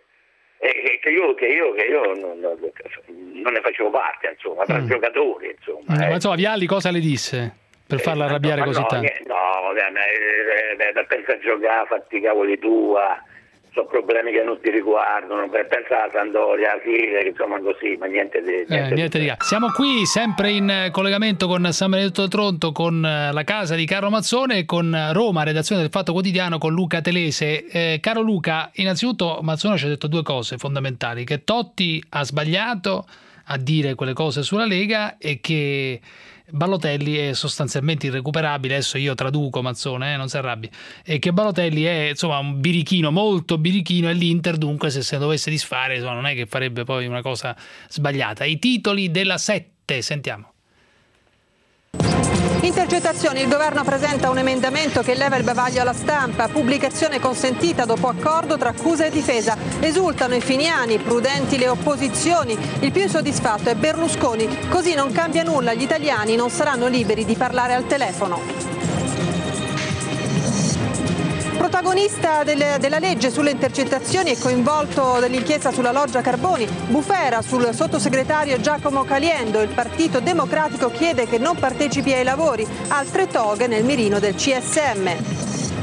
io non ne facevo parte, insomma, tra giocatori, insomma. Ma insomma, Vialli cosa le disse per farla arrabbiare così tanto? Pensa a giocare, fatti i cavoli tua, sono problemi che non ti riguardano, pensa alla Sampdoria, insomma così, ma niente di... Siamo qui sempre in collegamento con San Benedetto del Tronto, con la casa di Carlo Mazzone e con Roma, redazione del Fatto Quotidiano, con Luca Telese. Caro Luca, innanzitutto Mazzone ci ha detto due cose fondamentali: che Totti ha sbagliato a dire quelle cose sulla Lega e che Balotelli è sostanzialmente irrecuperabile. Adesso io traduco Mazzone, non si arrabbi, e che Balotelli è insomma un birichino, molto birichino, e l'Inter dunque se dovesse disfare insomma, non è che farebbe poi una cosa sbagliata. I titoli della 7, sentiamo. Intercettazioni, il governo presenta un emendamento che leva il bavaglio alla stampa, pubblicazione consentita dopo accordo tra accusa e difesa. Esultano i finiani, prudenti le opposizioni, il più insoddisfatto è Berlusconi, così non cambia nulla, gli italiani non saranno liberi di parlare al telefono. protagonista della legge sulle intercettazioni e coinvolto nell'inchiesta sulla Loggia Carboni, bufera sul sottosegretario Giacomo Caliendo. Il Partito Democratico chiede che non partecipi ai lavori, altre toghe nel mirino del CSM.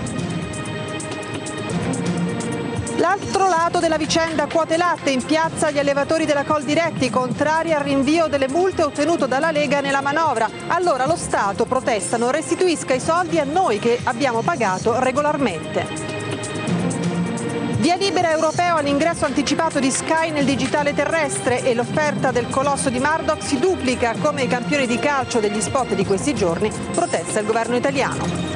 L'altro lato della vicenda quote latte, in piazza gli allevatori della Coldiretti, contrari al rinvio delle multe ottenuto dalla Lega nella manovra. Allora lo Stato, protestano, restituisca i soldi a noi che abbiamo pagato regolarmente. Via libera europeo all'ingresso anticipato di Sky nel digitale terrestre e l'offerta del colosso di Murdoch si duplica come i campioni di calcio degli spot di questi giorni, protesta il governo italiano.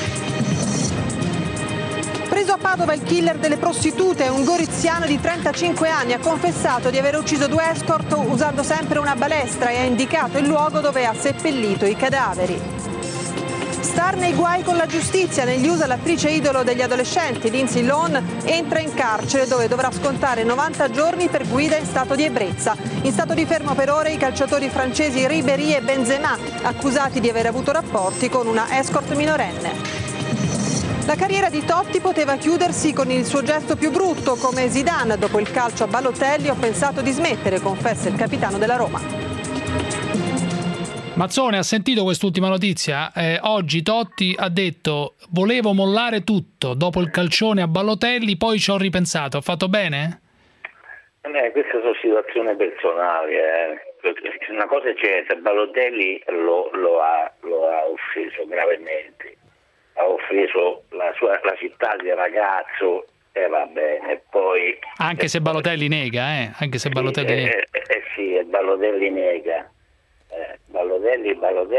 Preso a Padova il killer delle prostitute, un goriziano di 35 anni ha confessato di aver ucciso 2 escort usando sempre una balestra e ha indicato il luogo dove ha seppellito i cadaveri. Star nei guai con la giustizia, negli USA l'attrice idolo degli adolescenti, Lindsay Lohan, entra in carcere dove dovrà scontare 90 giorni per guida in stato di ebbrezza. In stato di fermo per ore i calciatori francesi Ribéry e Benzema, accusati di aver avuto rapporti con una escort minorenne. La carriera di Totti poteva chiudersi con il suo gesto più brutto, come Zidane. Dopo il calcio a Balotelli ho pensato di smettere, confessa il capitano della Roma. Mazzone, ha sentito quest'ultima notizia? Oggi Totti ha detto: volevo mollare tutto dopo il calcione a Balotelli, poi ci ho ripensato. Ho fatto bene? Queste sono situazioni personali. Una cosa è certa, Balotelli lo ha offeso gravemente. Ha offeso la città del ragazzo e va bene, poi anche se Balotelli nega, anche se Balotelli nega. Sì, Balotelli nega. Balotelli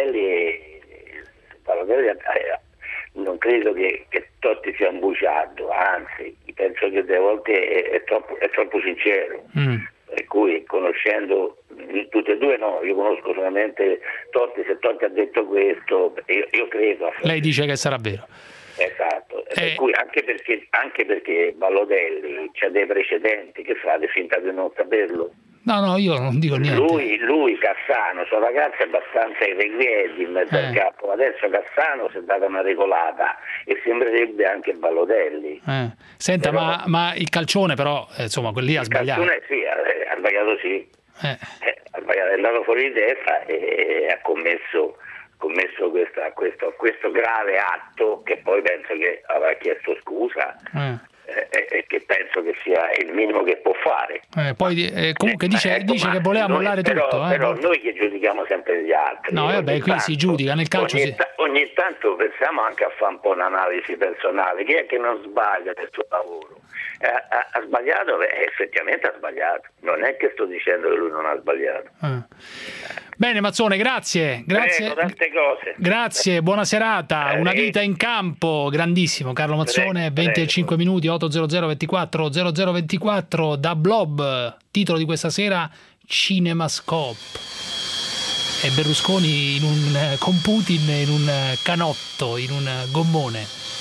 non credo che Totti sia un bugiardo, anzi penso che delle volte è troppo sincero. Per cui, conoscendo tutte e due, no, io conosco solamente Totti. Se Totti ha detto questo, io credo. Lei dice che sarà vero. Esatto, per cui anche perché Balotelli c'ha dei precedenti, che fate finta di non saperlo? No, io non dico niente. Lui Cassano, sono ragazzi abbastanza irrequieti in mezzo al campo. Adesso Cassano si è data una regolata e sembrerebbe anche Balotelli. Senta, però, ma il calcione però, insomma, quelli lì ha sbagliato. Il calcione sì, ha sbagliato sì. Ha sbagliato, è andato fuori di testa e ha commesso questo grave atto, che poi penso che avrà chiesto scusa. E che penso che sia il minimo che può fare. Poi comunque dice che voleva mollare tutto. Però noi che giudichiamo sempre gli altri. No, vabbè, qui si giudica, nel calcio ogni tanto pensiamo anche a fare un po' un'analisi personale. Chi è che non sbaglia nel suo lavoro? Ha sbagliato, effettivamente ha sbagliato. Non è che sto dicendo che lui non ha sbagliato. Bene Mazzone, grazie. Tante cose. Grazie, buona serata. Una vita in campo, grandissimo. Carlo Mazzone, 25 minuti, 800 24 0024 da Blob. Titolo di questa sera: Cinemascope. E Berlusconi con Putin in un canotto, in un gommone.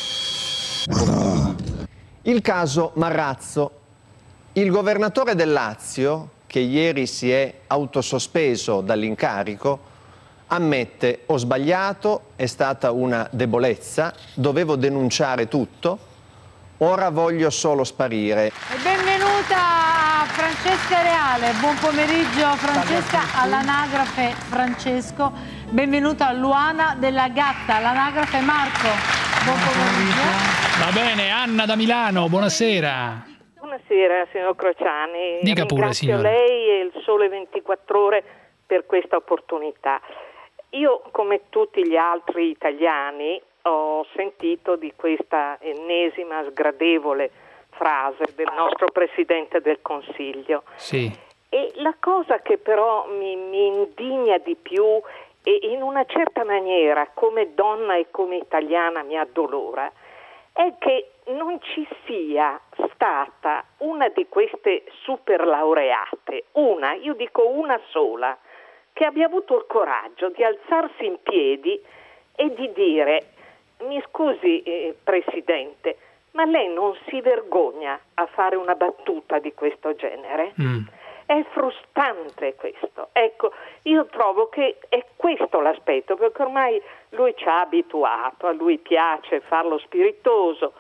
Il caso Marrazzo. Il governatore del Lazio, che ieri si è autosospeso dall'incarico, ammette: ho sbagliato, è stata una debolezza, dovevo denunciare tutto, ora voglio solo sparire. E benvenuta Francesca Reale, buon pomeriggio Francesca, all'anagrafe Francesco, benvenuta a Luana della Gatta, all'anagrafe Marco, buon pomeriggio. Va bene, Anna da Milano, buonasera. Buonasera signor Crociani, dica pure, ringrazio lei e il Sole 24 Ore per questa opportunità. Io, come tutti gli altri italiani, ho sentito di questa ennesima sgradevole frase del nostro Presidente del Consiglio. Sì. E la cosa che però mi indigna di più e in una certa maniera, come donna e come italiana, mi addolora, è che non ci sia stata una di queste super laureate, io dico una sola, che abbia avuto il coraggio di alzarsi in piedi e di dire: mi scusi Presidente, ma lei non si vergogna a fare una battuta di questo genere? È frustrante questo. Ecco, io trovo che è questo l'aspetto, perché ormai lui ci ha abituato, a lui piace farlo spiritoso,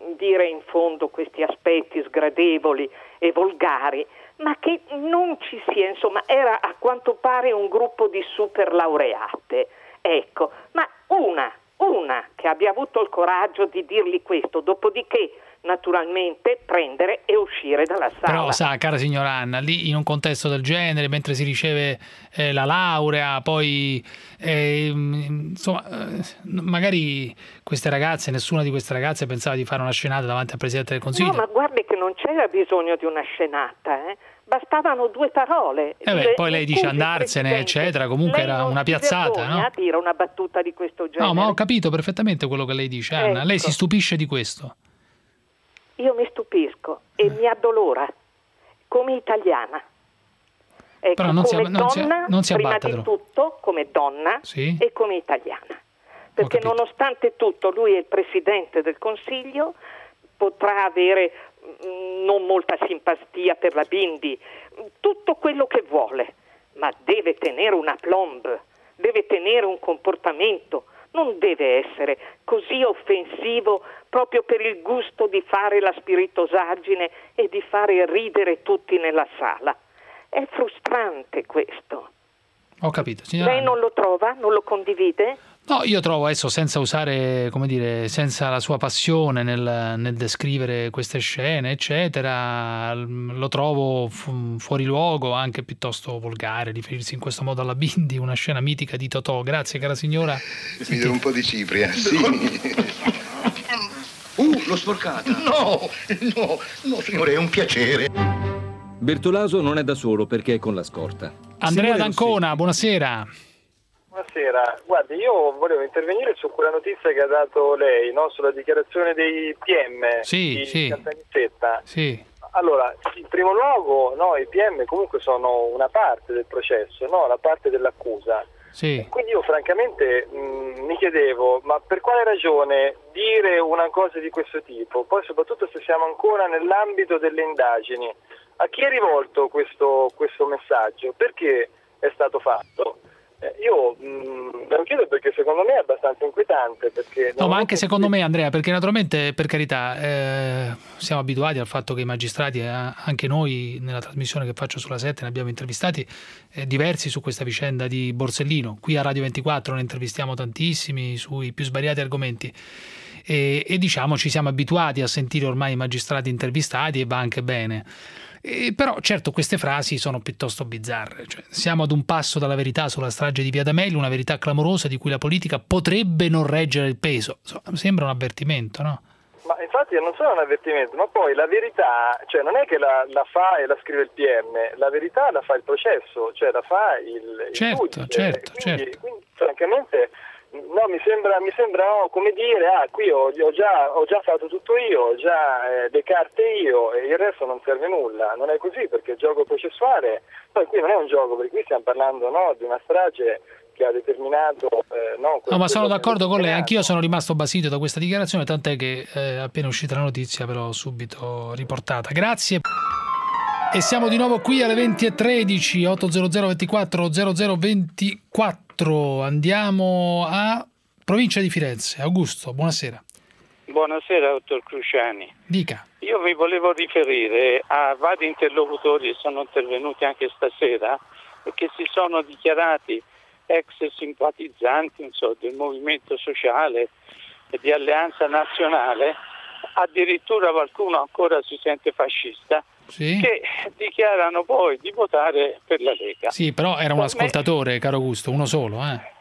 dire in fondo questi aspetti sgradevoli e volgari, ma che non ci sia, insomma, era a quanto pare un gruppo di super laureate, ecco, ma una che abbia avuto il coraggio di dirgli questo, dopodiché naturalmente prendere e uscire dalla sala. Però sa, cara signora Anna, lì in un contesto del genere, mentre si riceve la laurea, poi insomma, magari queste ragazze, nessuna di queste ragazze pensava di fare una scenata davanti al Presidente del Consiglio. No, ma guardi che non c'era bisogno di una scenata, bastavano 2 parole. Poi lei dice andarsene, eccetera, comunque era una piazzata, no? A dire una battuta di questo genere. No, ma ho capito perfettamente quello che lei dice, Anna. Ecco. Lei si stupisce di questo? Io mi stupisco e mi addolora come italiana. Ecco, però non come si prima abbatte, di tutto come donna, sì? E come italiana. Perché nonostante tutto lui è il Presidente del Consiglio, potrà avere non molta simpatia per la Bindi, tutto quello che vuole, ma deve tenere una aplomb, deve tenere un comportamento, non deve essere così offensivo proprio per il gusto di fare la spiritosaggine e di fare ridere tutti nella sala. È frustrante questo. Ho capito, signora. Lei non lo trova? Non lo condivide? No, io trovo adesso, senza usare, come dire, senza la sua passione nel descrivere queste scene, eccetera, lo trovo fuori luogo, anche piuttosto volgare, riferirsi in questo modo alla Bindi, una scena mitica di Totò. Grazie, cara signora. Mi do un po' di cipria, sì. L'ho sporcata. No, signore, è un piacere. Bertolaso non è da solo perché è con la scorta. Andrea D'Ancona, buonasera. Buonasera, guardi, io volevo intervenire su quella notizia che ha dato lei, no? Sulla dichiarazione dei PM di Caltanissetta. Sì. Allora, in primo luogo, no, i PM comunque sono una parte del processo, no? La parte dell'accusa. Sì. Quindi io francamente mi chiedevo, ma per quale ragione dire una cosa di questo tipo? Poi soprattutto se siamo ancora nell'ambito delle indagini, a chi è rivolto questo messaggio? Perché è stato fatto? Io me lo chiedo perché secondo me è abbastanza inquietante. No, ma anche secondo me, Andrea, perché naturalmente, per carità, siamo abituati al fatto che i magistrati, anche noi nella trasmissione che faccio sulla 7 ne abbiamo intervistati diversi su questa vicenda di Borsellino. Qui a Radio 24 ne intervistiamo tantissimi sui più svariati argomenti e diciamo ci siamo abituati a sentire ormai i magistrati intervistati e va anche bene. Però certo queste frasi sono piuttosto bizzarre, cioè, siamo ad un passo dalla verità sulla strage di Via D'Amelio, una verità clamorosa di cui la politica potrebbe non reggere il peso. Insomma, sembra un avvertimento, no? Ma infatti non solo un avvertimento, ma poi la verità, cioè non è che la fa e la scrive il PM, la verità la fa il processo, cioè la fa il giudice. Certo. Quindi francamente no, mi sembra no, come dire, qui ho già fatto tutto io, ho già le carte io e il resto non serve nulla. Non è così, perché il gioco processuale, poi qui non è un gioco, perché qui stiamo parlando, no, di una strage che ha determinato no, ma sono d'accordo con lei, anch'io sono rimasto basito da questa dichiarazione, tant'è che appena uscita la notizia ve l'ho subito riportata. Grazie. E siamo di nuovo qui alle 20:13, 800 24 0024. Andiamo a provincia di Firenze. Augusto, buonasera. Buonasera, dottor Cruciani. Dica. Io vi volevo riferire a vari interlocutori che sono intervenuti anche stasera e che si sono dichiarati ex simpatizzanti del movimento sociale e di Alleanza Nazionale, addirittura qualcuno ancora si sente fascista, che dichiarano poi di votare per la Lega. Sì, però era un ascoltatore, caro Augusto, uno solo.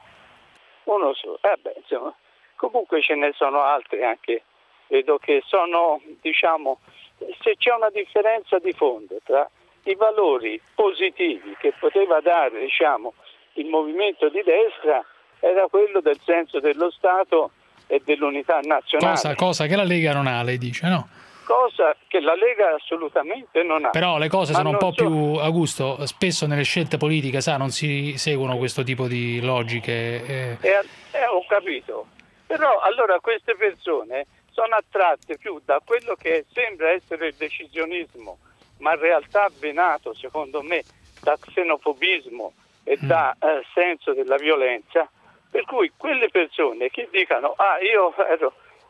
Uno solo. Insomma, comunque ce ne sono altri anche, vedo che sono, diciamo, se c'è una differenza di fondo tra i valori positivi che poteva dare, diciamo, il movimento di destra, era quello del senso dello Stato e dell'unità nazionale. Cosa che la Lega non ha, lei dice, no? Cosa che la Lega assolutamente non ha. Però le cose sono un po' più, Augusto, spesso nelle scelte politiche, non si seguono questo tipo di logiche. Ho capito. Però allora queste persone sono attratte più da quello che sembra essere il decisionismo, ma in realtà venato, secondo me, da xenofobismo e da senso della violenza, per cui quelle persone che dicano io ero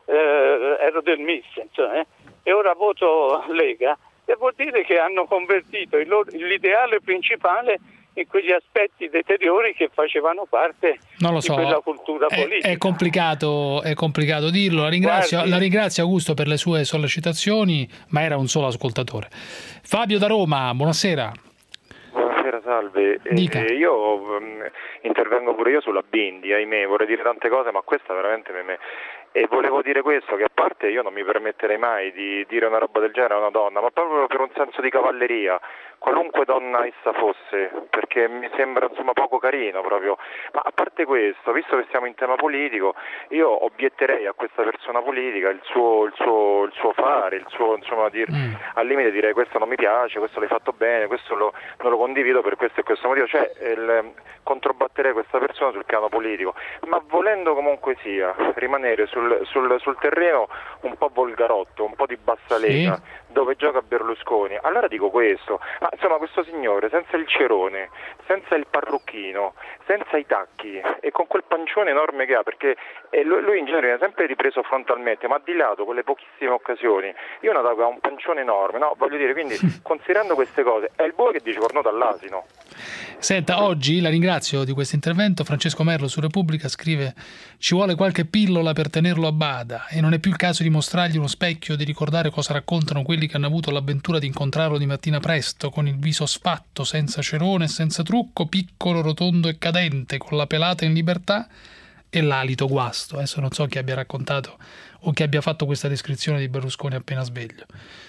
ero del MIS, insomma, e ora voto Lega, e vuol dire che hanno convertito l'ideale principale in quegli aspetti deteriori che facevano parte di quella cultura politica. È complicato dirlo. La ringrazio Augusto per le sue sollecitazioni, ma era un solo ascoltatore. Fabio da Roma, buonasera. Buonasera, salve. Io intervengo pure io sulla Bindi, ahimè, vorrei dire tante cose, ma questa veramente e volevo dire questo, che a parte io non mi permetterei mai di dire una roba del genere a una donna, ma proprio per un senso di cavalleria, qualunque donna essa fosse, perché mi sembra insomma poco carino proprio. Ma a parte questo, visto che siamo in tema politico, io obietterei a questa persona politica il suo fare, il suo insomma al limite direi questo non mi piace, questo l'hai fatto bene, questo non lo condivido per questo e questo motivo, cioè controbatterei questa persona sul piano politico, ma volendo comunque sia rimanere sul terreno un po' volgarotto, un po' di bassa lega, dove gioca Berlusconi, allora dico questo, ma insomma questo signore senza il cerone, senza il parrucchino, senza i tacchi e con quel pancione enorme che ha, perché lui in genere viene sempre ripreso frontalmente, ma di lato con le pochissime occasioni, io noto che ha un pancione enorme, no? Voglio dire, quindi considerando queste cose, è il bue che dice cornuto all'asino. Senta, oggi la ringrazio di questo intervento. Francesco Merlo su Repubblica scrive: ci vuole qualche pillola per tenerlo a bada e non è più il caso di mostrargli uno specchio, di ricordare cosa raccontano quelli che hanno avuto l'avventura di incontrarlo di mattina presto, con il viso sfatto, senza cerone e senza trucco, piccolo, rotondo e cadente, con la pelata in libertà e l'alito guasto. Adesso non so chi abbia raccontato o chi abbia fatto questa descrizione di Berlusconi appena sveglio.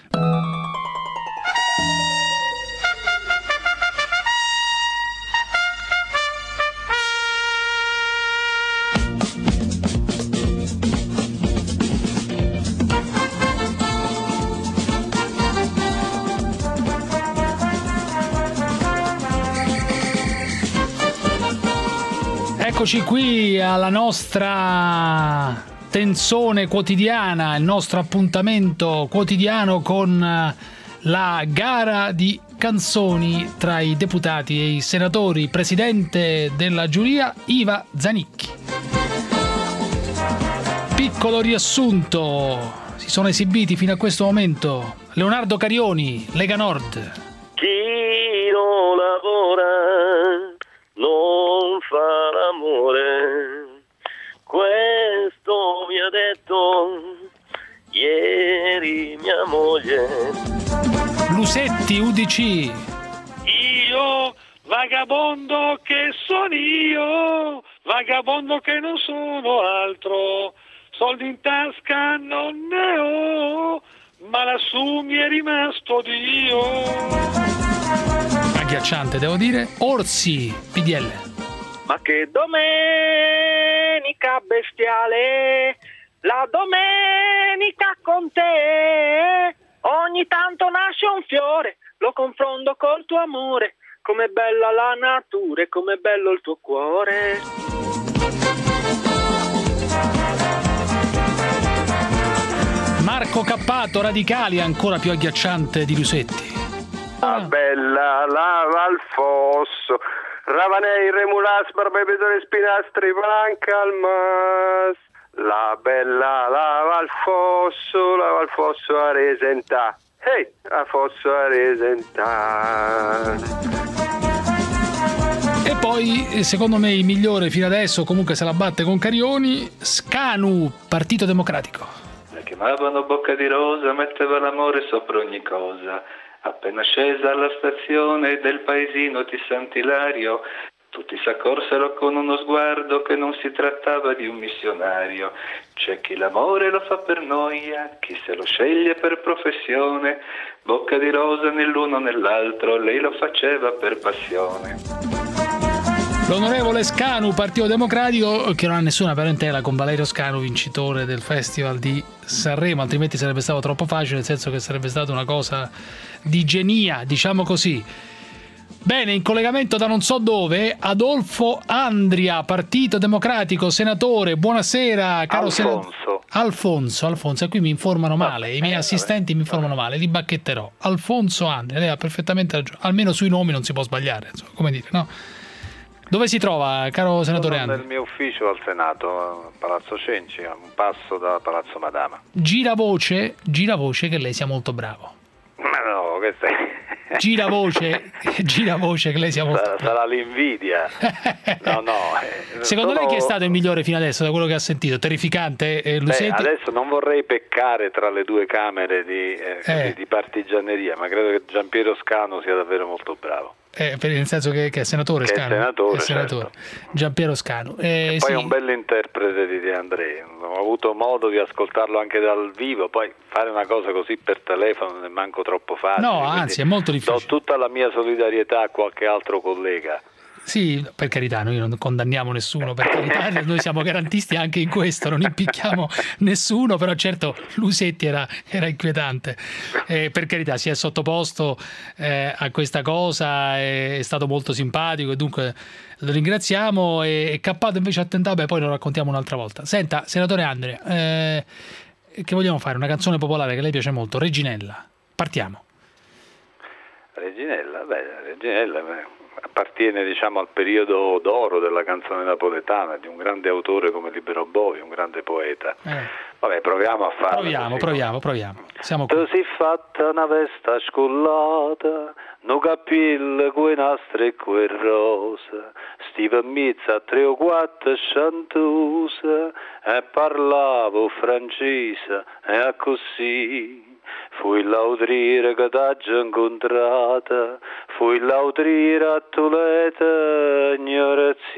Eccoci qui alla nostra tensione quotidiana, il nostro appuntamento quotidiano con la gara di canzoni tra i deputati e i senatori. Presidente della giuria Iva Zanicchi. Piccolo riassunto: si sono esibiti fino a questo momento Leonardo Carioni, Lega Nord. Chi non lavora non fa l'amore, questo mi ha detto ieri mia moglie. Lusetti, UDC. Io, vagabondo che sono io, vagabondo che non sono altro, soldi in tasca non ne ho, ma lassù mi è rimasto Dio. Agghiacciante, devo dire. Orsi, PDL. Ma che domenica bestiale, la domenica con te, ogni tanto nasce un fiore, lo confronto col tuo amore, com'è bella la natura e com'è bello il tuo cuore. Marco Cappato, Radicali, ancora più agghiacciante di Lusetti. La bella lava al fosso, Ravanei, Remulas, Barbepetore, Spinastri, Palanca al mas. La bella lava al fosso a resentà. Ehi, a fosso a resentà. E poi, secondo me, il migliore fino adesso, comunque se la batte con Carioni, Scanu, Partito Democratico. La chiamavano Bocca di Rosa, metteva l'amore sopra ogni cosa. Appena scesa alla stazione del paesino di Sant'Ilario, tutti s'accorsero con uno sguardo che non si trattava di un missionario. C'è chi l'amore lo fa per noia, chi se lo sceglie per professione. Bocca di Rosa nell'uno nell'altro, lei lo faceva per passione. L'onorevole Scanu, Partito Democratico, che non ha nessuna parentela con Valerio Scanu, vincitore del Festival di Sanremo, altrimenti sarebbe stato troppo facile, nel senso che sarebbe stata una cosa di genia, diciamo così. Bene, in collegamento da non so dove, Adolfo Andria, Partito Democratico, senatore, buonasera, caro senatore. Alfonso, e qui mi informano male, i miei assistenti mi informano male, li bacchetterò. Alfonso Andria, lei ha perfettamente ragione, almeno sui nomi non si può sbagliare, insomma, come dire, no? Dove si trova, caro senatore Andrea? Nel mio ufficio al Senato, Palazzo Cenci, a un passo da Palazzo Madama. Gira voce che lei sia molto bravo. Ma no, che sei... Gira voce che lei sia molto bravo. Sarà l'invidia. No. Secondo lei chi è stato il migliore fino adesso, da quello che ha sentito? Terrificante, Lusetti? Adesso non vorrei peccare tra le due camere di partigianeria, ma credo che Giampiero Scanu sia davvero molto bravo. Nel senso che è senatore Scanu. È senatore. Certo. Giampiero Scanu. E poi è un bel interprete di De André. Ho avuto modo di ascoltarlo anche dal vivo, poi fare una cosa così per telefono non è manco troppo facile. No, anzi è molto difficile. Do tutta la mia solidarietà a qualche altro collega. Sì, per carità, noi non condanniamo nessuno, per carità, noi siamo garantisti anche in questo, non impicchiamo nessuno, però certo Lusetti era inquietante, per carità si è sottoposto a questa cosa, è stato molto simpatico e dunque lo ringraziamo, e Cappato invece ha tentato, poi lo raccontiamo un'altra volta. Senta, senatore Andrea, che vogliamo fare? Una canzone popolare che a lei piace molto, Reginella, partiamo. Reginella appartiene al periodo d'oro della canzone napoletana, di un grande autore come Libero Bovi, un grande poeta. Vabbè, proviamo a farlo. Proviamo. Siamo qui. Tu si fatta una vesta scollata, no capillo coi nastri e quei rosa, stiva in mezzo a 3 o 4 chantose, e parlavo francese, e così. Fui l'autriere che t'aggia incontrata, fui l'autriere a Tolete, ignorazzi,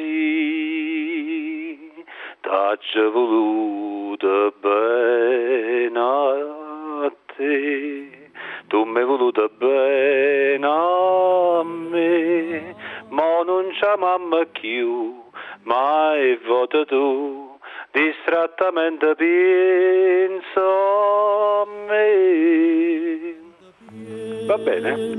t'aggia voluta bene a te, tu mi hai voluta bene a me, ma non c'è mamma più, mai vota tu. Distrattamente penso a me. Va bene?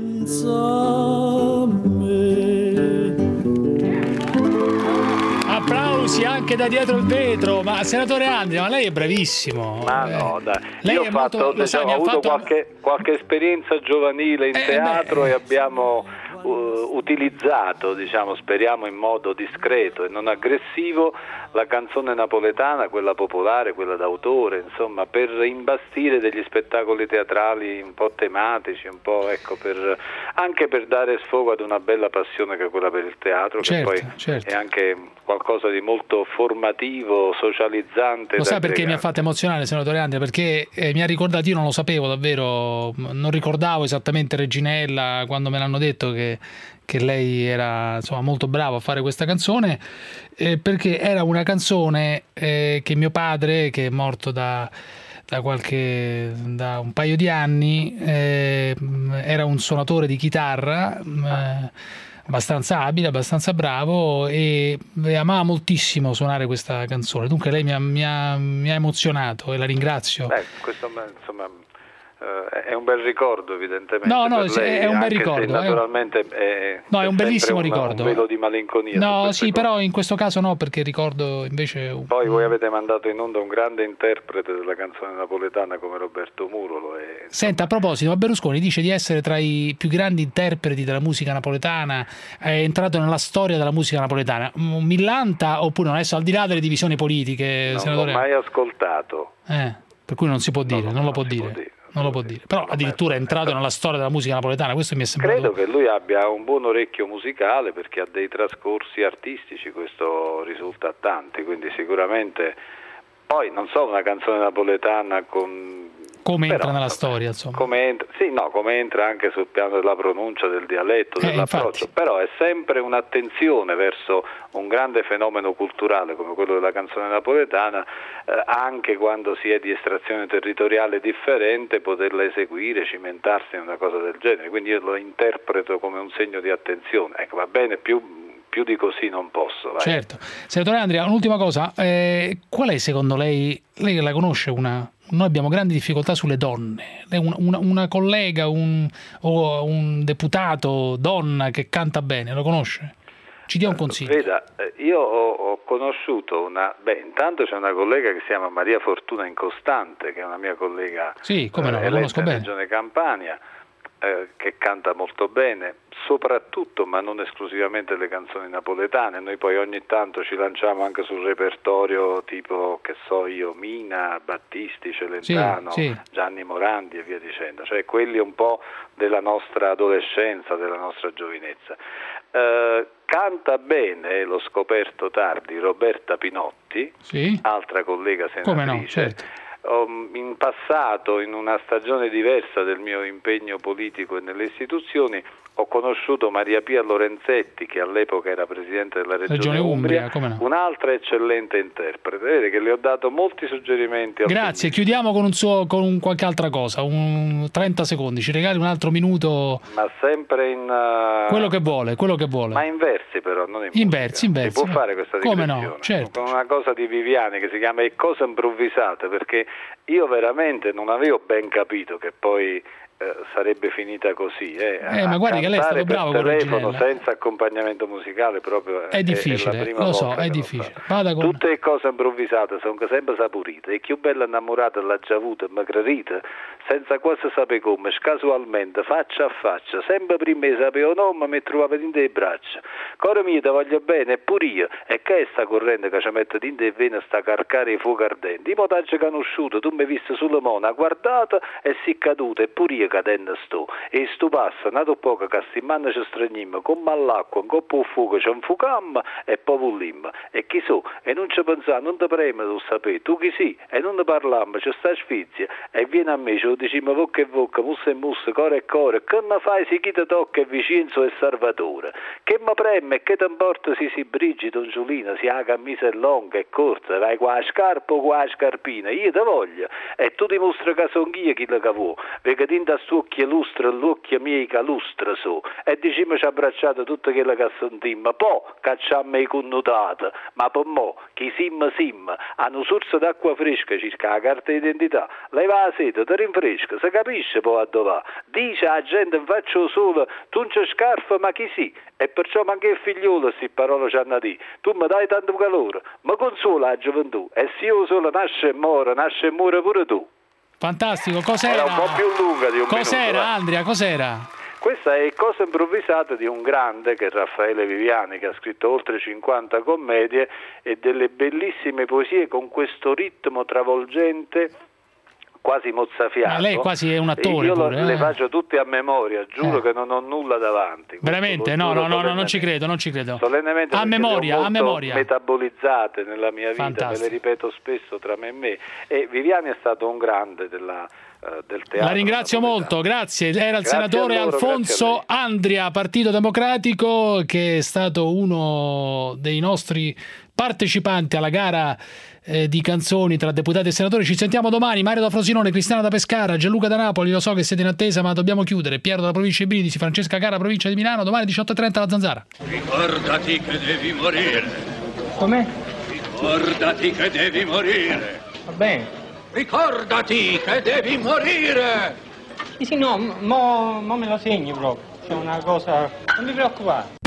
Applausi anche da dietro il vetro. Ma senatore Andrea, ma lei è bravissimo. Ma no, dai. Lei Io ho avuto qualche esperienza giovanile in teatro e abbiamo utilizzato, speriamo in modo discreto e non aggressivo, la canzone napoletana, quella popolare, quella d'autore, insomma, per imbastire degli spettacoli teatrali un po' tematici, un po' anche per dare sfogo ad una bella passione che è quella per il teatro, certo, che poi certo. è anche qualcosa di molto formativo, socializzante. Lo sa perché mi ha fatto emozionare, senatore Andrea? Perché mi ha ricordato, io non lo sapevo davvero, non ricordavo esattamente Reginella quando me l'hanno detto che lei era molto bravo a fare questa canzone, perché era una canzone che mio padre, che è morto da un paio di anni, era un suonatore di chitarra abbastanza abile, abbastanza bravo, e amava moltissimo suonare questa canzone. Dunque lei mi ha emozionato e la ringrazio. Questo è un bel ricordo, evidentemente. No, lei, è un bel ricordo. Naturalmente è un bellissimo ricordo. Un velo di malinconia. No, sì, però in questo caso no, perché ricordo invece. Poi voi avete mandato in onda un grande interprete della canzone napoletana come Roberto Murolo. Senta, a proposito, Berlusconi dice di essere tra i più grandi interpreti della musica napoletana, è entrato nella storia della musica napoletana. Millanta oppure no? Adesso, al di là delle divisioni politiche, non senatore? l'ho mai ascoltato. Per cui non si può dire, non lo può dire. Non lo può dire, però addirittura è entrato nella storia della musica napoletana, questo mi è sembrato. Credo che lui abbia un buon orecchio musicale, perché ha dei trascorsi artistici, questo risulta a tanti, quindi sicuramente. Poi non so, una canzone napoletana come entra nella storia, insomma. Come entra anche sul piano della pronuncia, del dialetto, dell'approccio, infatti. Però è sempre un'attenzione verso un grande fenomeno culturale come quello della canzone napoletana, anche quando si è di estrazione territoriale differente, poterla eseguire, cimentarsi in una cosa del genere, quindi io lo interpreto come un segno di attenzione. Ecco, va bene, più di così non posso. Vai. Certo. Senatore Andrea, un'ultima cosa, qual è secondo lei la conosce noi abbiamo grandi difficoltà sulle donne, una collega o un deputato donna che canta bene, lo conosce? Ci dia un consiglio. Veda, io ho conosciuto intanto c'è una collega che si chiama Maria Fortuna Incostante, che è una mia collega, sì, come no, la conosco bene, Regione Campania. che canta molto bene, soprattutto ma non esclusivamente le canzoni napoletane. Noi poi ogni tanto ci lanciamo anche sul repertorio tipo, che so io, Mina, Battisti, Celentano, Gianni Morandi e via dicendo, cioè quelli un po' della nostra adolescenza, della nostra giovinezza. Canta bene, l'ho scoperto tardi, Roberta Pinotti, altra collega senatrice. Come no, certo. In passato, in una stagione diversa del mio impegno politico e nelle istituzioni, ho conosciuto Maria Pia Lorenzetti, che all'epoca era presidente della Regione Umbria, un'altra eccellente interprete. Vedete che le ho dato molti suggerimenti. Grazie, chiudiamo con qualche altra cosa, 30 secondi, ci regali un altro minuto? Ma sempre in... quello che vuole. Ma in versi però, non in musica. In versi. Si può fare questa digressione? Come no, certo. Con una cosa di Viviani che si chiama E cose improvvisate, perché io veramente non avevo ben capito che poi sarebbe finita così. Ma guardi che lei è stato bravo con telefono senza accompagnamento musicale proprio è difficile, è la prima lo so, volta è difficile. Tutte le cose improvvisate sono sempre saporite, e più bella innamorata l'ha già avuta e magradita, senza quasi sapere come, casualmente, faccia a faccia, sempre prima sapevo nome, mi trovavo in te braccia. Coro mio, ti voglio bene, e pure io, e che è sta corrente che ci mette in te e viene sta carcare i fuochi ardenti? I potaggi conosciuto, tu mi hai visto sulle mona, guardata e si caduta, e pure io cadendo sto, e sto passa, nato poco che sti manna ci stragnimmo, con all'acqua, un coppo di fuoco ci infucammo e poi vullimmo, e chi so, e non ci pensavo, non ti preme tu sapere, tu chi sei, e non ne parlammo, c'è sta sfizia, e viene a me, ce lo diciamo vocca e vocca, mussa e mussa, core e core, che ne fai se chi ti tocca è Vicenzo e Salvatore, che mi preme e che ti importa si Brigida, Giulina, si ha camisa lunga e corta, vai qua a scarpa o qua a scarpina, io ti voglio, e tu dimostri che sono io chi la cavò, perché tinta occhio lustra, l'occhio miei che lustra so, e diciamo ci abbracciato tutte quelle che sentimmo, poi cacciammo i connotati, ma per mo, chi sim, hanno sorso d'acqua fresca circa la carta d'identità, lei va a sete, ti rinfresca, si capisce poi a dove va, dice a gente faccio solo, tu non c'è scarfa ma chi si, e perciò manca il figliolo sti parole ci hanno detto, tu mi dai tanto calore, ma consola la gioventù, e se io solo nasce e muore pure tu. Fantastico, cos'era? Era un po' più lunga di un cos'era, minuto. Andrea, cos'era? Questa è Cose improvvisate di un grande che è Raffaele Viviani, che ha scritto oltre 50 commedie e delle bellissime poesie con questo ritmo travolgente, quasi mozzafiato. Ma lei quasi è un attore. Io pure, le faccio tutte a memoria, giuro che non ho nulla davanti. Veramente? No, non ci credo. Solennemente, a memoria. Metabolizzate nella mia vita, Fantastico. ve le ripeto spesso tra me e me. E Viviani è stato un grande del teatro. La ringrazio molto, grazie. Era il senatore Alfonso Andria, Partito Democratico, che è stato uno dei nostri partecipanti alla gara di canzoni tra deputati e senatori. Ci sentiamo domani. Mario da Frosinone, Cristiana da Pescara, Gianluca da Napoli. Lo so che siete in attesa, ma dobbiamo chiudere. Piero dalla provincia di Brindisi, Francesca Cara, provincia di Milano. Domani 18:30 alla Zanzara. Ricordati che devi morire. Come? Ricordati che devi morire. Va bene. Ricordati che devi morire. Sì, no, mo me lo segni proprio. C'è una cosa... Non mi preoccupare.